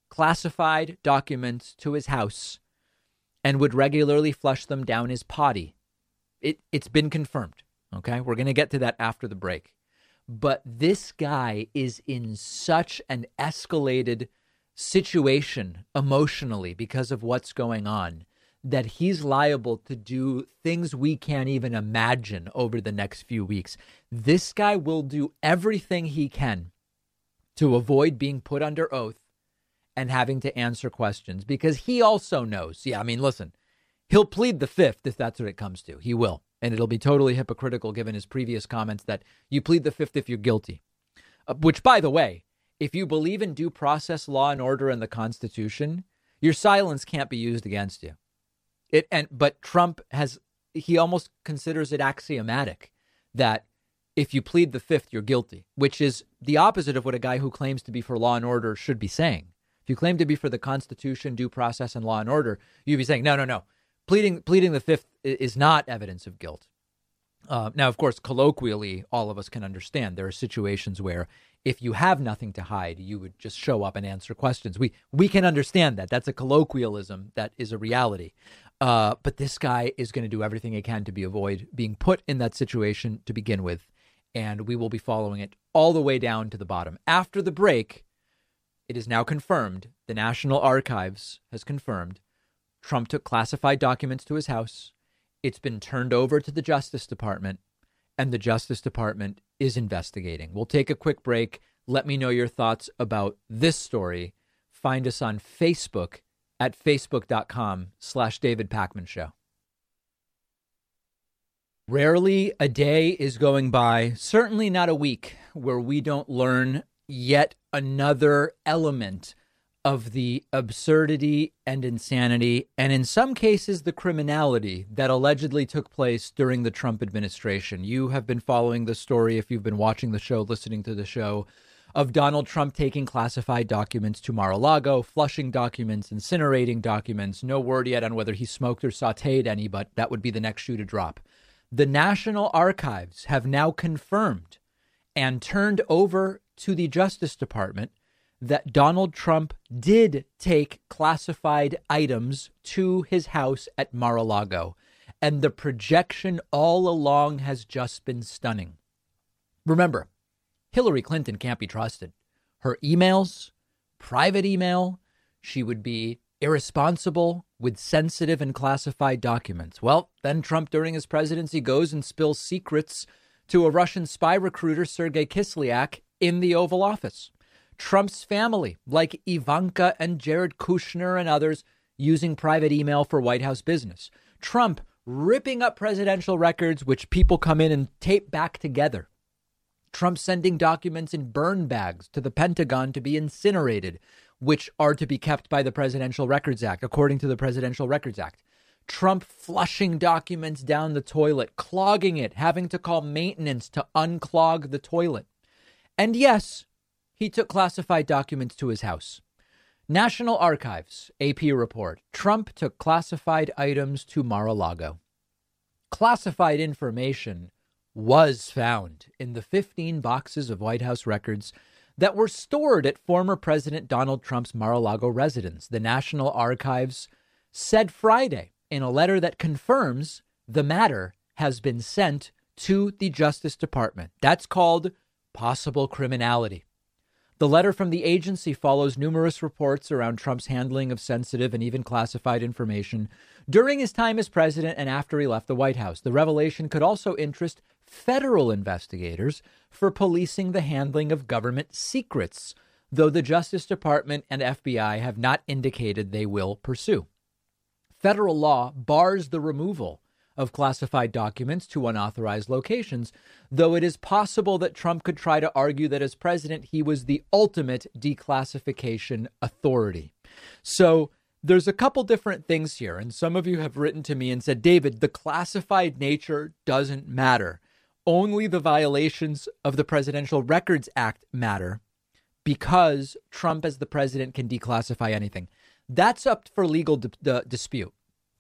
classified documents to his house and would regularly flush them down his potty. It's been confirmed. Okay, we're going to get to that after the break. But this guy is in such an escalated situation emotionally because of what's going on that he's liable to do things we can't even imagine over the next few weeks. This guy will do everything he can to avoid being put under oath and having to answer questions, because he also knows. Yeah, I mean, listen, he'll plead the fifth if that's what it comes to. He will. And it'll be totally hypocritical given his previous comments that you plead the fifth if you're guilty. Which, by the way, if you believe in due process, law and order, and the Constitution, your silence can't be used against you. But Trump he almost considers it axiomatic that if you plead the fifth, you're guilty, which is the opposite of what a guy who claims to be for law and order should be saying. If you claim to be for the Constitution, due process, and law and order, you'd be saying, no. Pleading the fifth is not evidence of guilt. Now, of course, colloquially, all of us can understand there are situations where if you have nothing to hide, you would just show up and answer questions. We can understand that. That's a colloquialism that is a reality. But this guy is going to do everything he can to avoid being put in that situation to begin with. And we will be following it all the way down to the bottom. After the break, it is now confirmed. The National Archives has confirmed Trump took classified documents to his house. It's been turned over to the Justice Department, and the Justice Department is investigating. We'll take a quick break. Let me know your thoughts about this story. Find us on Facebook at facebook.com/David Pakman Show. Rarely a day is going by, certainly not a week, where we don't learn yet another element of the absurdity and insanity, and in some cases, the criminality that allegedly took place during the Trump administration. You have been following the story, if you've been watching the show, listening to the show, of Donald Trump taking classified documents to Mar-a-Lago, flushing documents, incinerating documents. No word yet on whether he smoked or sauteed any, but that would be the next shoe to drop. The National Archives have now confirmed and turned over to the Justice Department that Donald Trump did take classified items to his house at Mar-a-Lago. And the projection all along has just been stunning. Remember, Hillary Clinton can't be trusted. Her emails, private email, she would be irresponsible with sensitive and classified documents. Well, then Trump, during his presidency, goes and spills secrets to a Russian spy recruiter, Sergei Kislyak, in the Oval Office. Trump's family, like Ivanka and Jared Kushner and others, using private email for White House business. Trump ripping up presidential records, which people come in and tape back together. Trump sending documents in burn bags to the Pentagon to be incinerated, which are to be kept by the Presidential Records Act, according to the Presidential Records Act. Trump flushing documents down the toilet, clogging it, having to call maintenance to unclog the toilet. And yes, he took classified documents to his house. National Archives, AP report, Trump took classified items to Mar-a-Lago. Classified information was found in the 15 boxes of White House records that were stored at former President Donald Trump's Mar-a-Lago residence. The National Archives said Friday in a letter that confirms the matter has been sent to the Justice Department. That's called possible criminality. The letter from the agency follows numerous reports around Trump's handling of sensitive and even classified information during his time as president and after he left the White House. The revelation could also interest federal investigators for policing the handling of government secrets, though the Justice Department and FBI have not indicated they will pursue. Federal law bars the removal of classified documents to unauthorized locations, though it is possible that Trump could try to argue that as president, he was the ultimate declassification authority. So there's a couple different things here. And some of you have written to me and said, David, the classified nature doesn't matter. Only the violations of the Presidential Records Act matter because Trump as the president can declassify anything. That's up for legal dispute.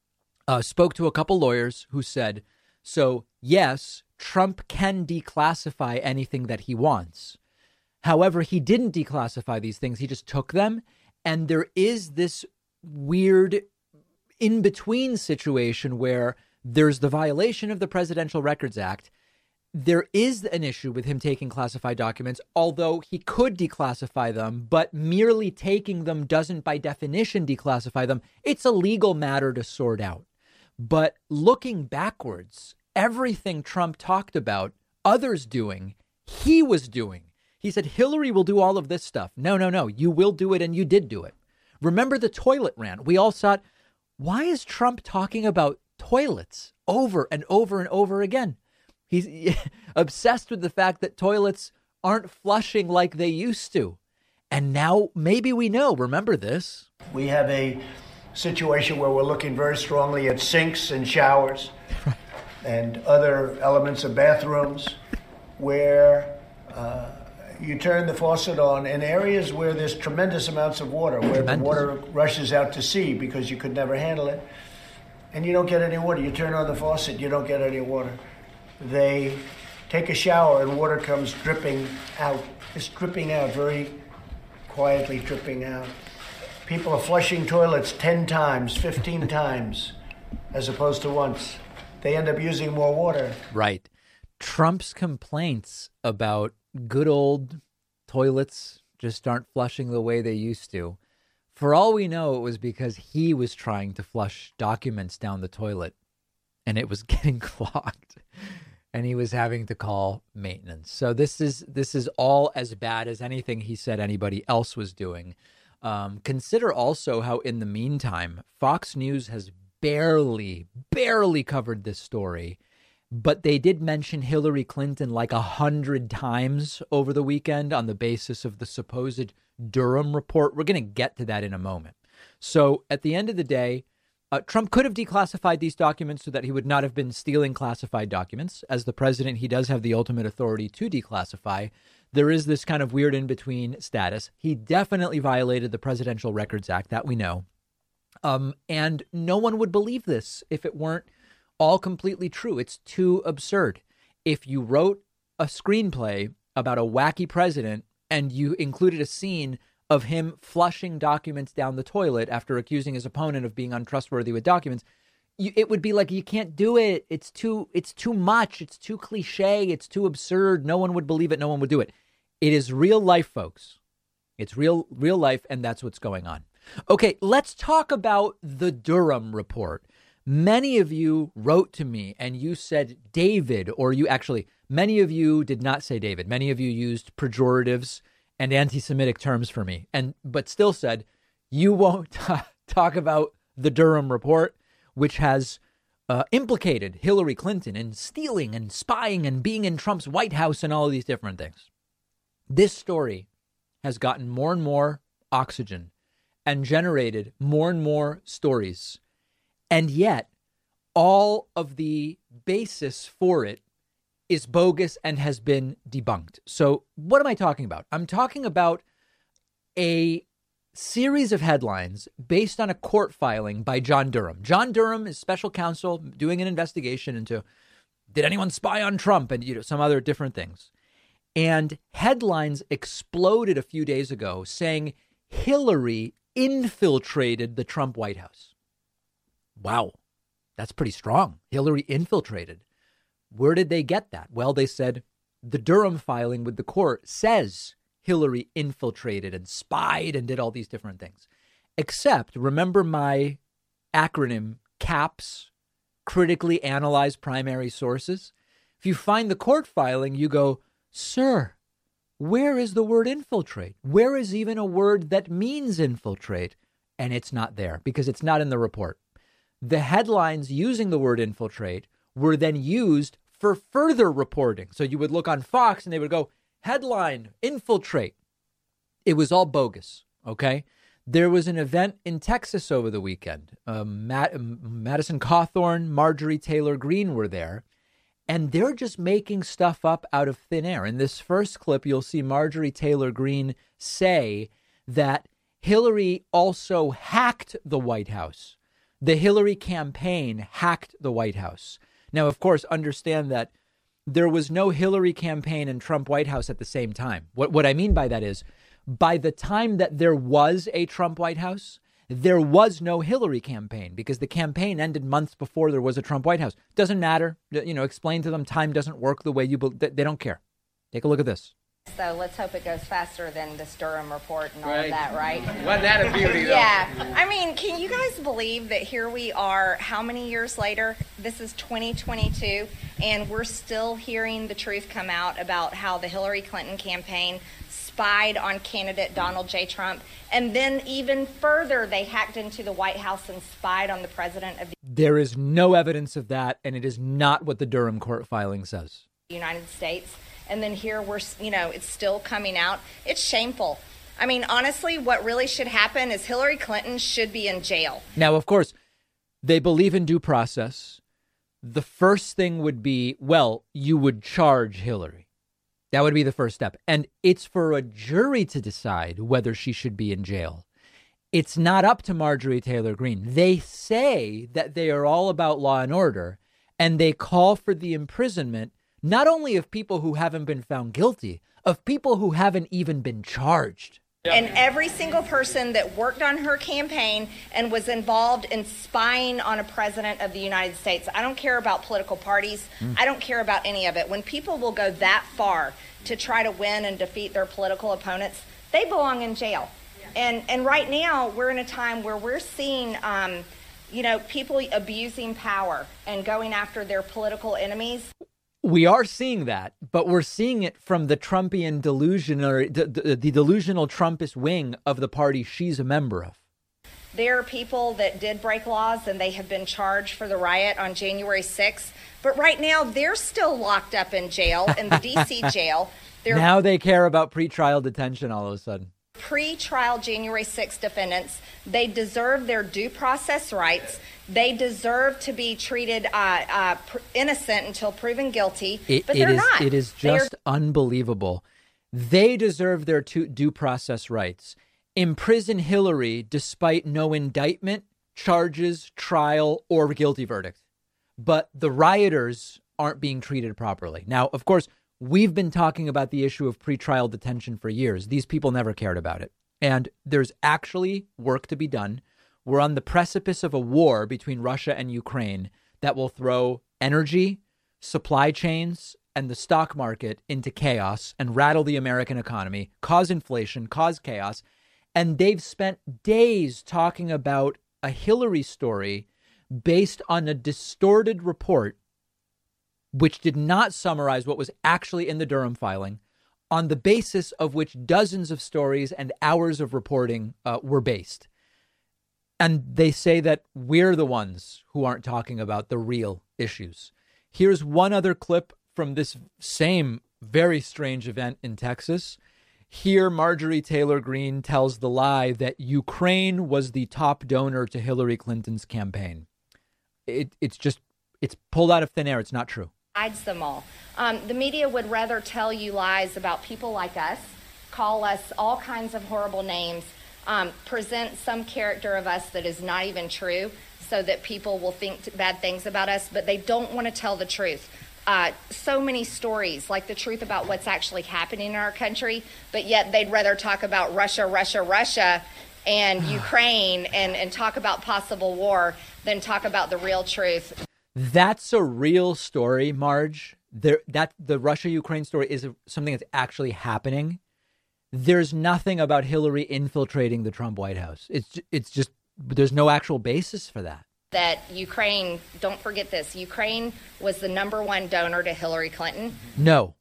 Spoke to a couple lawyers who said, so yes, Trump can declassify anything that he wants. However, he didn't declassify these things. He just took them And there is this weird in-between situation where there's the violation of the Presidential Records Act. There is an issue with him taking classified documents, although he could declassify them, but merely taking them doesn't by definition declassify them. It's a legal matter to sort out. But looking backwards, everything Trump talked about, others doing, he was doing. He said, Hillary will do all of this stuff. No. You will do it, and you did do it. Remember the toilet rant? We all thought, why is Trump talking about toilets over and over and over again? He's obsessed with the fact that toilets aren't flushing like they used to. And now maybe we know. Remember this. We have a situation where we're looking very strongly at sinks and showers and other elements of bathrooms where you turn the faucet on in areas where there's tremendous amounts of water, where the water rushes out to sea because you could never handle it. And you don't get any water. You turn on the faucet, you don't get any water. They take a shower and water comes dripping out. It's dripping out, very quietly dripping out. People are flushing toilets 10 times, 15 times, as opposed to once. They end up using more water. Right. Trump's complaints about good old toilets just aren't flushing the way they used to. For all we know, it was because he was trying to flush documents down the toilet and it was getting clogged and he was having to call maintenance. So this is all as bad as anything he said anybody else was doing. Consider also how in the meantime, Fox News has barely covered this story. But they did mention Hillary Clinton like 100 times over the weekend on the basis of the supposed Durham report. We're going to get to that in a moment. So at the end of the day, Trump could have declassified these documents so that he would not have been stealing classified documents. As the president, he does have the ultimate authority to declassify. There is this kind of weird in-between status. He definitely violated the Presidential Records Act, that we know. And no one would believe this if it weren't all completely true. It's too absurd. If you wrote a screenplay about a wacky president and you included a scene of him flushing documents down the toilet after accusing his opponent of being untrustworthy with documents, it would be like, you can't do it. It's too much. It's too cliche. It's too absurd. No one would believe it. No one would do it. It is real life, folks. It's real life, and that's what's going on. Okay, let's talk about the Durham report. Many of you wrote to me and you said David, or many of you did not say David. Many of you used pejoratives and anti-Semitic terms for me, but still said you won't talk about the Durham report, which has implicated Hillary Clinton in stealing and spying and being in Trump's White House and all of these different things. This story has gotten more and more oxygen and generated more and more stories. And yet, all of the basis for it is bogus and has been debunked. So what am I talking about? I'm talking about a series of headlines based on a court filing by John Durham. John Durham is special counsel doing an investigation into, did anyone spy on Trump and some other different things. And headlines exploded a few days ago saying Hillary infiltrated the Trump White House. Wow, that's pretty strong. Hillary infiltrated. Where did they get that? Well, they said the Durham filing with the court says Hillary infiltrated and spied and did all these different things. Except, remember my acronym CAPS, critically analyze primary sources? If you find the court filing, you go, sir, where is the word infiltrate? Where is even a word that means infiltrate? And it's not there because it's not in the report. The headlines using the word infiltrate were then used for further reporting. So you would look on Fox and they would go, headline, infiltrate. It was all bogus, okay? There was an event in Texas over the weekend. Madison Cawthorn, Marjorie Taylor Greene were there, and they're just making stuff up out of thin air. In this first clip, you'll see Marjorie Taylor Greene say that Hillary also hacked the White House. The Hillary campaign hacked the White House. Now, of course, understand that there was no Hillary campaign and Trump White House at the same time. What I mean by that is By the time that there was a Trump White House, there was no Hillary campaign because the campaign ended months before there was a Trump White House. Doesn't matter. Explain to them time doesn't work the way you believe. They don't care. Take a look at this. So let's hope it goes faster than this Durham report and all of that, right? Wasn't that a beauty, though? Yeah. I mean, can you guys believe that here we are, how many years later? This is 2022, and we're still hearing the truth come out about how the Hillary Clinton campaign spied on candidate Donald J. Trump. And then even further, they hacked into the White House and spied on the president of the There is no evidence of that, and it is not what the Durham court filing says. United States. And then here we're, it's still coming out. It's shameful. I mean, honestly, what really should happen is Hillary Clinton should be in jail. Now, of course, they believe in due process. The first thing would be, well, you would charge Hillary. That would be the first step. And it's for a jury to decide whether she should be in jail. It's not up to Marjorie Taylor Greene. They say that they are all about law and order, and they call for the imprisonment not only of people who haven't been found guilty, of people who haven't even been charged. And every single person that worked on her campaign and was involved in spying on a president of the United States. I don't care about political parties. I don't care about any of it. When people will go that far to try to win and defeat their political opponents, they belong in jail. And right now, we're in a time where we're seeing people abusing power and going after their political enemies. We are seeing that, but we're seeing it from the Trumpian delusion, or the delusional Trumpist wing of the party she's a member of. There are people that did break laws and they have been charged for the riot on January 6th. But right now, they're still locked up in jail, in the D.C. jail. Now they care about pretrial detention all of a sudden. Pre-trial January 6th defendants, they deserve their due process rights. They deserve to be treated innocent until proven guilty, but they're not. It is just unbelievable. They deserve their due process rights. Imprison Hillary despite no indictment, charges, trial, or guilty verdict. But the rioters aren't being treated properly. Now, of course, we've been talking about the issue of pretrial detention for years. These people never cared about it. And there's actually work to be done. We're on the precipice of a war between Russia and Ukraine that will throw energy, supply chains, and the stock market into chaos and rattle the American economy, cause inflation, cause chaos. And they've spent days talking about a Hillary story based on a distorted report, which did not summarize what was actually in the Durham filing, on the basis of which dozens of stories and hours of reporting were based. And they say that we're the ones who aren't talking about the real issues. Here's one other clip from this same very strange event in Texas. Here, Marjorie Taylor Greene tells the lie that Ukraine was the top donor to Hillary Clinton's campaign. It's pulled out of thin air. It's not true. Hides them all. The media would rather tell you lies about people like us, call us all kinds of horrible names, present some character of us that is not even true so that people will think bad things about us, but they don't want to tell the truth. So many stories, like the truth about what's actually happening in our country, but yet they'd rather talk about Russia, and Ukraine and talk about possible war than talk about the real truth. That's a real story, Marge. The Russia-Ukraine story is something that's actually happening. There's nothing about Hillary infiltrating the Trump White House. It's just there's no actual basis for that. That Ukraine, don't forget this, Ukraine was the number one donor to Hillary Clinton. No,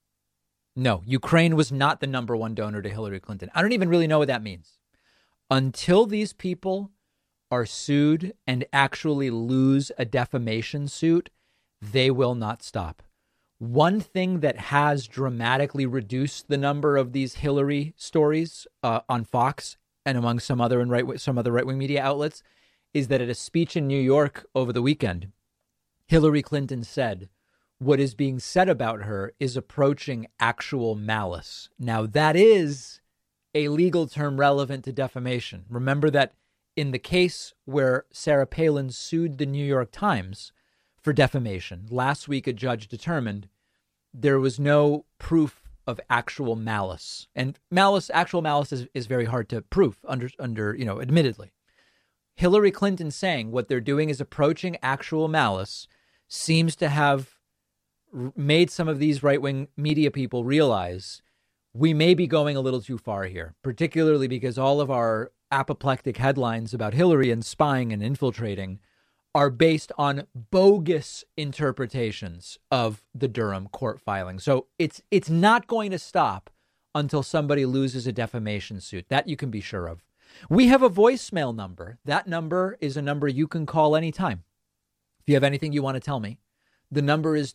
Ukraine was not the number one donor to Hillary Clinton. I don't even really know what that means. Until these people are sued and actually lose a defamation suit, they will not stop. One thing that has dramatically reduced the number of these Hillary stories on Fox and among some other right-wing media outlets is that at a speech in New York over the weekend, Hillary Clinton said, what is being said about her is approaching actual malice. Now, that is a legal term relevant to defamation. Remember that in the case where Sarah Palin sued the New York Times for defamation, last week a judge determined there was no proof of actual malice. And actual malice is very hard to prove under admittedly. Hillary Clinton saying what they're doing is approaching actual malice seems to have made some of these right-wing media people realize we may be going a little too far here, particularly because all of our apoplectic headlines about Hillary and spying and infiltrating are based on bogus interpretations of the Durham court filing. So it's not going to stop until somebody loses a defamation suit. That you can be sure of. We have a voicemail number. That number is a number you can call anytime. If you have anything you want to tell me, the number is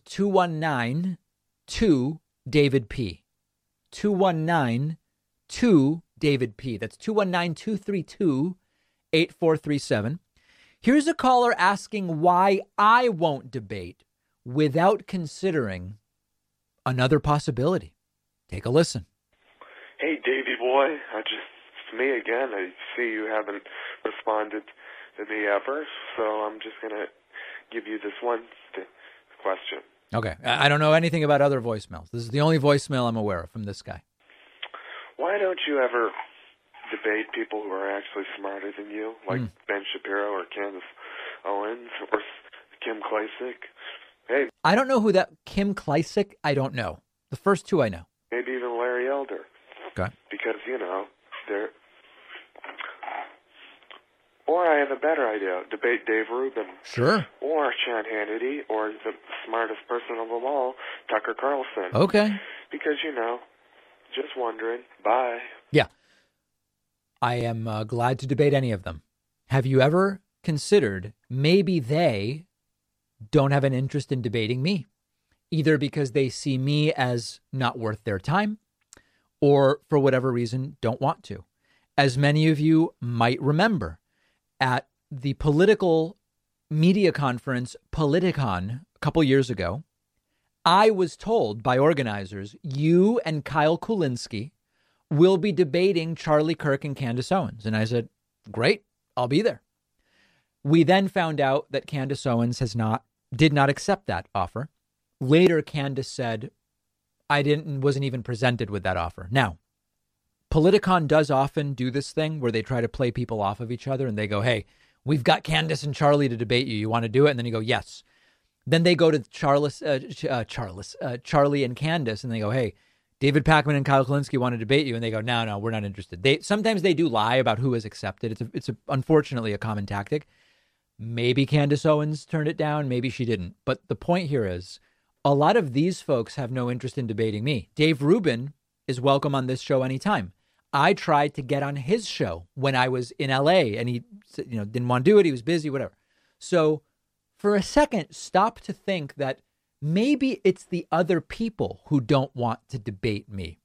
219-2-DAVID-P. 219-2-DAVID-P. That's 219-232-8437. Here's a caller asking why I won't debate without considering another possibility. Take a listen. Hey, Davey boy. It's me again. I see you haven't responded to me ever, so I'm just going to give you this one question. Okay. I don't know anything about other voicemails. This is the only voicemail I'm aware of from this guy. Why don't you ever debate people who are actually smarter than you, like Ben Shapiro or Candace Owens or Kim Klacik? Hey, I don't know who that Kim Klacik. I don't know. The first two I know. Maybe even Larry Elder. Okay. Because, they're... Or I have a better idea. Debate Dave Rubin. Sure. Or Sean Hannity, or the smartest person of them all, Tucker Carlson. Okay. Because, just wondering. Bye. Yeah. I am glad to debate any of them. Have you ever considered maybe they don't have an interest in debating me, either because they see me as not worth their time or for whatever reason don't want to? As many of you might remember, at the political media conference Politicon a couple years ago, I was told by organizers, you and Kyle Kulinski will be debating Charlie Kirk and Candace Owens. And I said, great, I'll be there. We then found out that Candace Owens did not accept that offer. Later, Candace said, wasn't even presented with that offer. Now, Politicon does often do this thing where they try to play people off of each other and they go, hey, we've got Candace and Charlie to debate you. You want to do it? And then you go, yes. Then they go to Charlie and Candace and they go, hey, David Pakman and Kyle Kulinski want to debate you. And they go, no, we're not interested. Sometimes they do lie about who has accepted. It's unfortunately a common tactic. Maybe Candace Owens turned it down. Maybe she didn't. But the point here is a lot of these folks have no interest in debating me. Dave Rubin is welcome on this show anytime. I tried to get on his show when I was in LA and he didn't want to do it. He was busy, whatever. So for a second, stop to think that maybe it's the other people who don't want to debate me.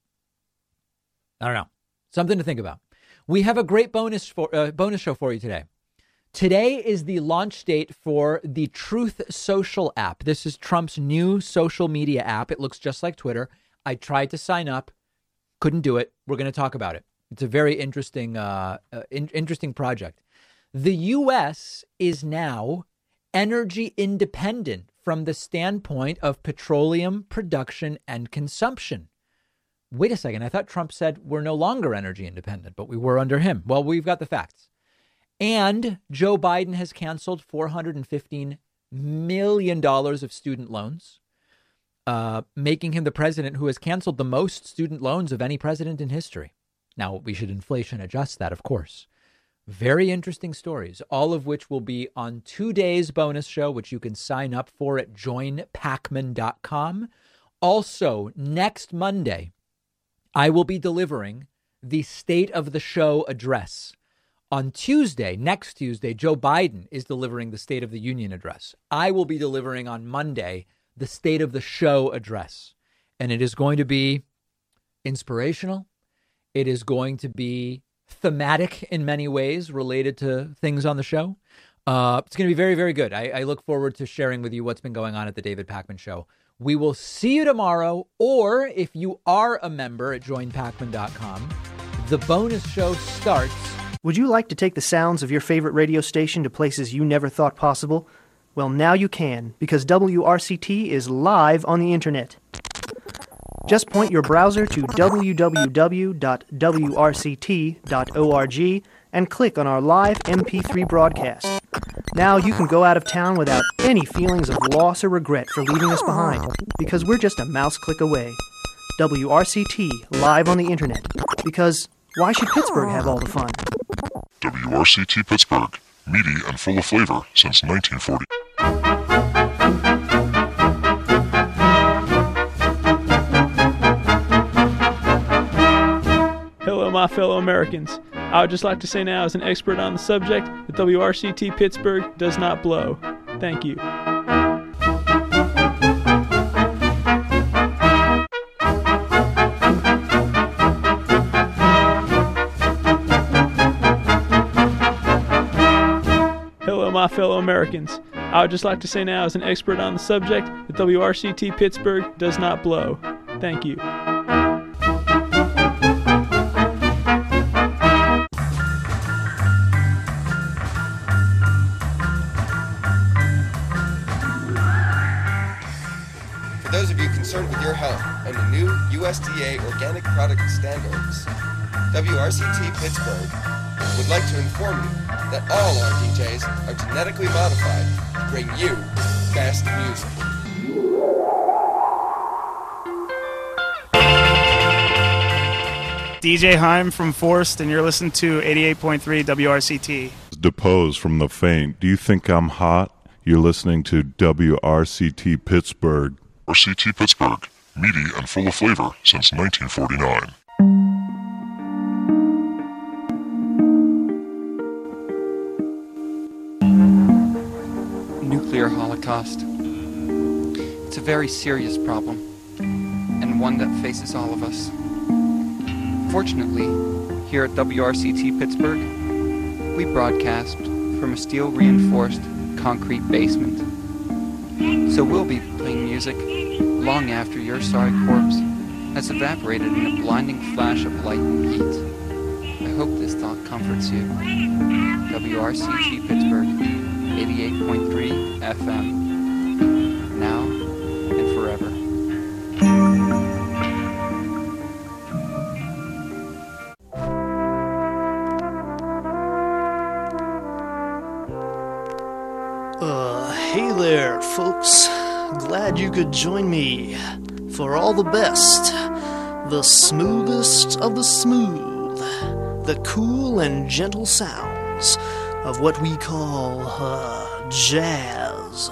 I don't know. Something to think about. We have a great bonus show for you today. Today is the launch date for the Truth Social app. This is Trump's new social media app. It looks just like Twitter. I tried to sign up. Couldn't do it. We're going to talk about it. It's a very interesting project. The U.S. is now energy independent from the standpoint of petroleum production and consumption. Wait a second. I thought Trump said we're no longer energy independent, but we were under him. Well, we've got the facts. And Joe Biden has canceled $415 million of student loans, making him the president who has canceled the most student loans of any president in history. Now, we should inflation adjust that, of course. Very interesting stories, all of which will be on today's bonus show, which you can sign up for at joinpakman.com. Also, next Monday, I will be delivering the State of the Show address. On Tuesday, next Tuesday, Joe Biden is delivering the State of the Union address. I will be delivering on Monday the State of the Show address. And it is going to be inspirational. It is going to be thematic in many ways related to things on the show. It's going to be very, very good. I look forward to sharing with you what's been going on at the David Pakman Show. We will see you tomorrow, or if you are a member at joinpakman.com, the bonus show starts. Would you like to take the sounds of your favorite radio station to places you never thought possible? Well, now you can, because WRCT is live on the internet. Just point your browser to www.wrct.org and click on our live MP3 broadcast. Now you can go out of town without any feelings of loss or regret for leaving us behind, because we're just a mouse click away. WRCT, live on the internet. Because why should Pittsburgh have all the fun? WRCT Pittsburgh, meaty and full of flavor since 1940. Hello, my fellow Americans. I would just like to say now, as an expert on the subject, that WRCT Pittsburgh does not blow. Thank you. Hello, my fellow Americans. I would just like to say now, as an expert on the subject, that WRCT Pittsburgh does not blow. Thank you. For those of you concerned with your health and the new USDA organic product standards, WRCT Pittsburgh would like to inform you that all our DJs are genetically modified to bring you best music. DJ Heim from Forst, and you're listening to 88.3 WRCT. Depose from the faint. Do you think I'm hot? You're listening to WRCT Pittsburgh. WRCT Pittsburgh, meaty and full of flavor since 1949. Nuclear holocaust. It's a very serious problem, and one that faces all of us. Fortunately, here at WRCT Pittsburgh, we broadcast from a steel-reinforced concrete basement. So we'll be playing music long after your sorry corpse has evaporated in a blinding flash of light and heat. I hope this thought comforts you. WRCT Pittsburgh, 88.3 FM, now and forever. Hey there, folks. Glad you could join me for all the best, the smoothest of the smooth, the cool and gentle sounds of what we call jazz.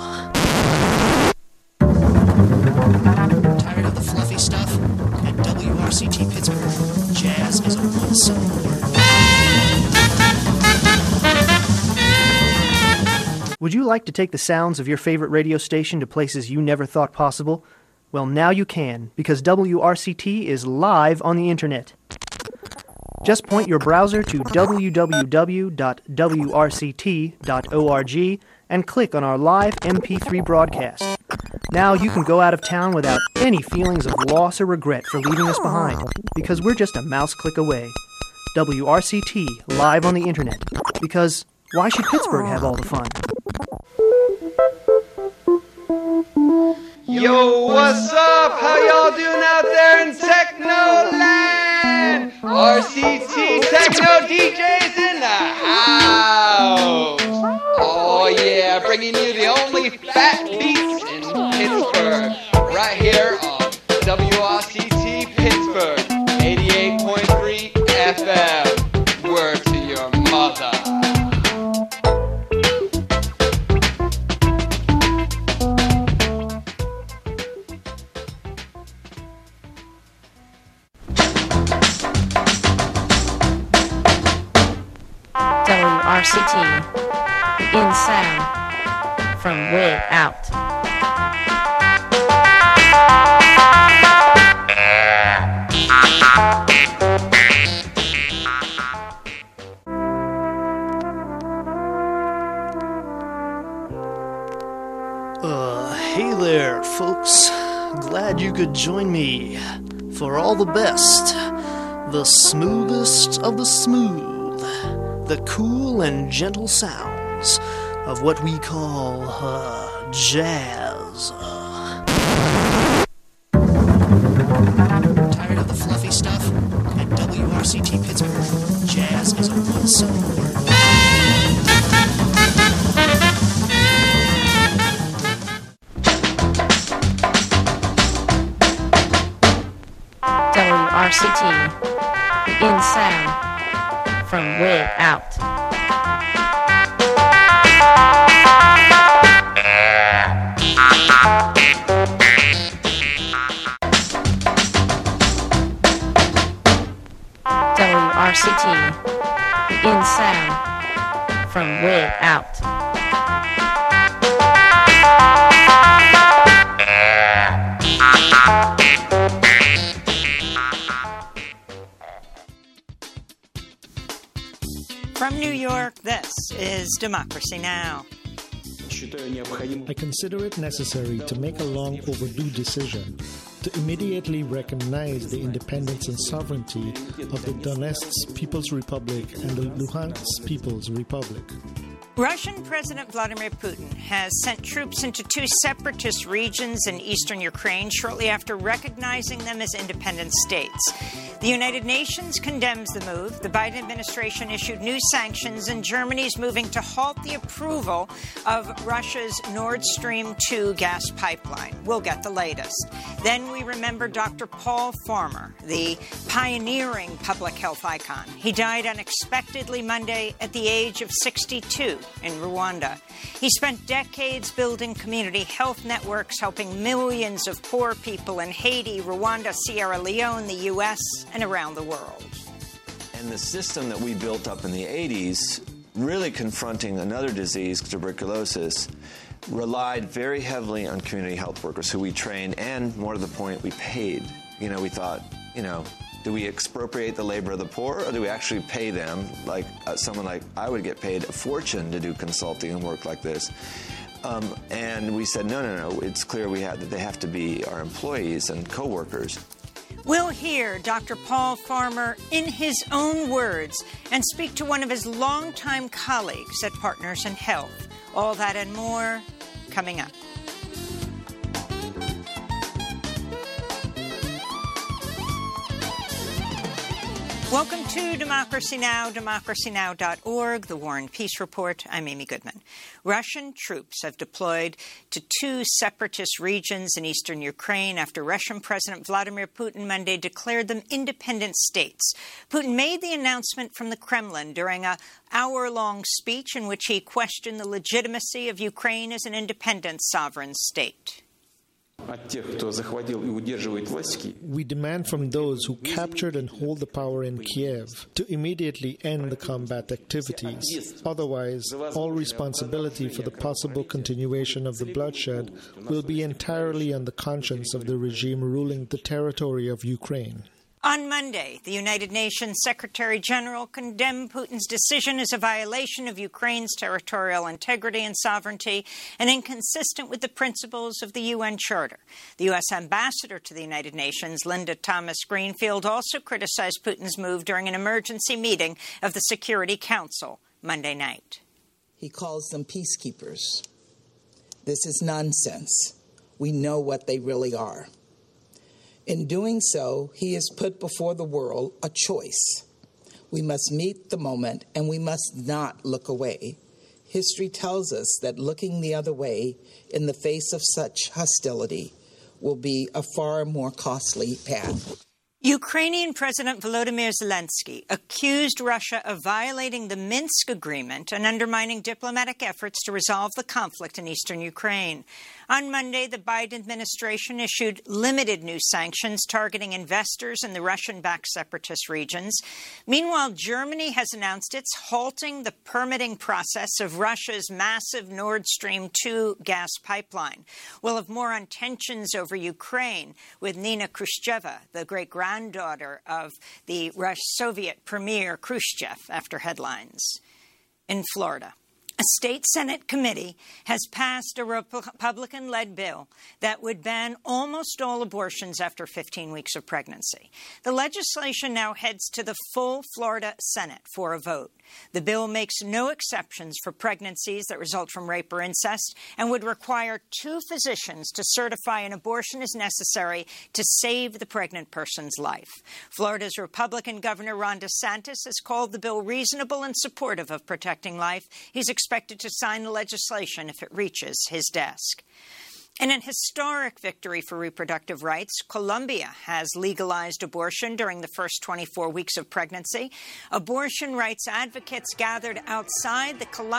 Tired of the fluffy stuff? At WRCT Pittsburgh, jazz is a one-syllable word. Would you like to take the sounds of your favorite radio station to places you never thought possible? Well, now you can, because WRCT is live on the internet. Just point your browser to www.wrct.org and click on our live MP3 broadcast. Now you can go out of town without any feelings of loss or regret for leaving us behind, because we're just a mouse click away. WRCT, live on the internet. Because why should Pittsburgh have all the fun? Yo, what's up? How y'all doing out there in Technoland? RCT Techno DJs in the house. Oh yeah, bringing you the only fat beats in Pittsburgh. Right here on WRCT Pittsburgh, 88.3 FM. Word to your mother. WRCT, in sound, from way out. Hey there, folks. Glad you could join me for all the best, the smoothest of the smooth, the cool and gentle sounds of what we call jazz. WRCT Pittsburgh. Jazz is a one-syllable word. WRCT, in sound, from way out. WRCT, in sound, from way out. From New York, this is Democracy Now! I consider it necessary to make a long overdue decision to immediately recognize the independence and sovereignty of the Donetsk People's Republic and the Luhansk People's Republic. Russian President Vladimir Putin has sent troops into two separatist regions in eastern Ukraine shortly after recognizing them as independent states. The United Nations condemns the move. The Biden administration issued new sanctions, and Germany's moving to halt the approval of Russia's Nord Stream 2 gas pipeline. We'll get the latest. Then we remember Dr. Paul Farmer, the pioneering public health icon. He died unexpectedly Monday at the age of 62 in Rwanda. He spent decades building community health networks, helping millions of poor people in Haiti, Rwanda, Sierra Leone, the U.S., and around the world. And the system that we built up in the 80s, really confronting another disease, tuberculosis, relied very heavily on community health workers who we trained, and more to the point, we paid. We thought, do we expropriate the labor of the poor, or do we actually pay them? Like someone like I would get paid a fortune to do consulting and work like this. And we said, no, it's clear that they have to be our employees and co-workers. We'll hear Dr. Paul Farmer in his own words and speak to one of his longtime colleagues at Partners in Health. All that and more coming up. Welcome to Democracy Now!, democracynow.org, the War and Peace Report. I'm Amy Goodman. Russian troops have deployed to two separatist regions in eastern Ukraine after Russian President Vladimir Putin Monday declared them independent states. Putin made the announcement from the Kremlin during an hour-long speech in which he questioned the legitimacy of Ukraine as an independent sovereign state. We demand from those who captured and hold the power in Kiev to immediately end the combat activities. Otherwise, all responsibility for the possible continuation of the bloodshed will be entirely on the conscience of the regime ruling the territory of Ukraine. On Monday, the United Nations Secretary General condemned Putin's decision as a violation of Ukraine's territorial integrity and sovereignty and inconsistent with the principles of the UN Charter. The U.S. Ambassador to the United Nations, Linda Thomas-Greenfield, also criticized Putin's move during an emergency meeting of the Security Council Monday night. He calls them peacekeepers. This is nonsense. We know what they really are. In doing so, he has put before the world a choice. We must meet the moment, and we must not look away. History tells us that looking the other way in the face of such hostility will be a far more costly path. Ukrainian President Volodymyr Zelensky accused Russia of violating the Minsk agreement and undermining diplomatic efforts to resolve the conflict in eastern Ukraine. On Monday, the Biden administration issued limited new sanctions targeting investors in the Russian-backed separatist regions. Meanwhile, Germany has announced it's halting the permitting process of Russia's massive Nord Stream 2 gas pipeline. We'll have more on tensions over Ukraine with Nina Khrushcheva, the great-granddaughter of the Soviet Premier Khrushchev, after headlines. In Florida, A state Senate committee has passed a Republican-led bill that would ban almost all abortions after 15 weeks of pregnancy. The legislation now heads to the full Florida Senate for a vote. The bill makes no exceptions for pregnancies that result from rape or incest and would require 2 physicians to certify an abortion is necessary to save the pregnant person's life. Florida's Republican Governor Ron DeSantis has called the bill reasonable and supportive of protecting life. He's expected to sign the legislation if it reaches his desk. In an historic victory for reproductive rights, Colombia has legalized abortion during the first 24 weeks of pregnancy. Abortion rights advocates gathered outside the Colombian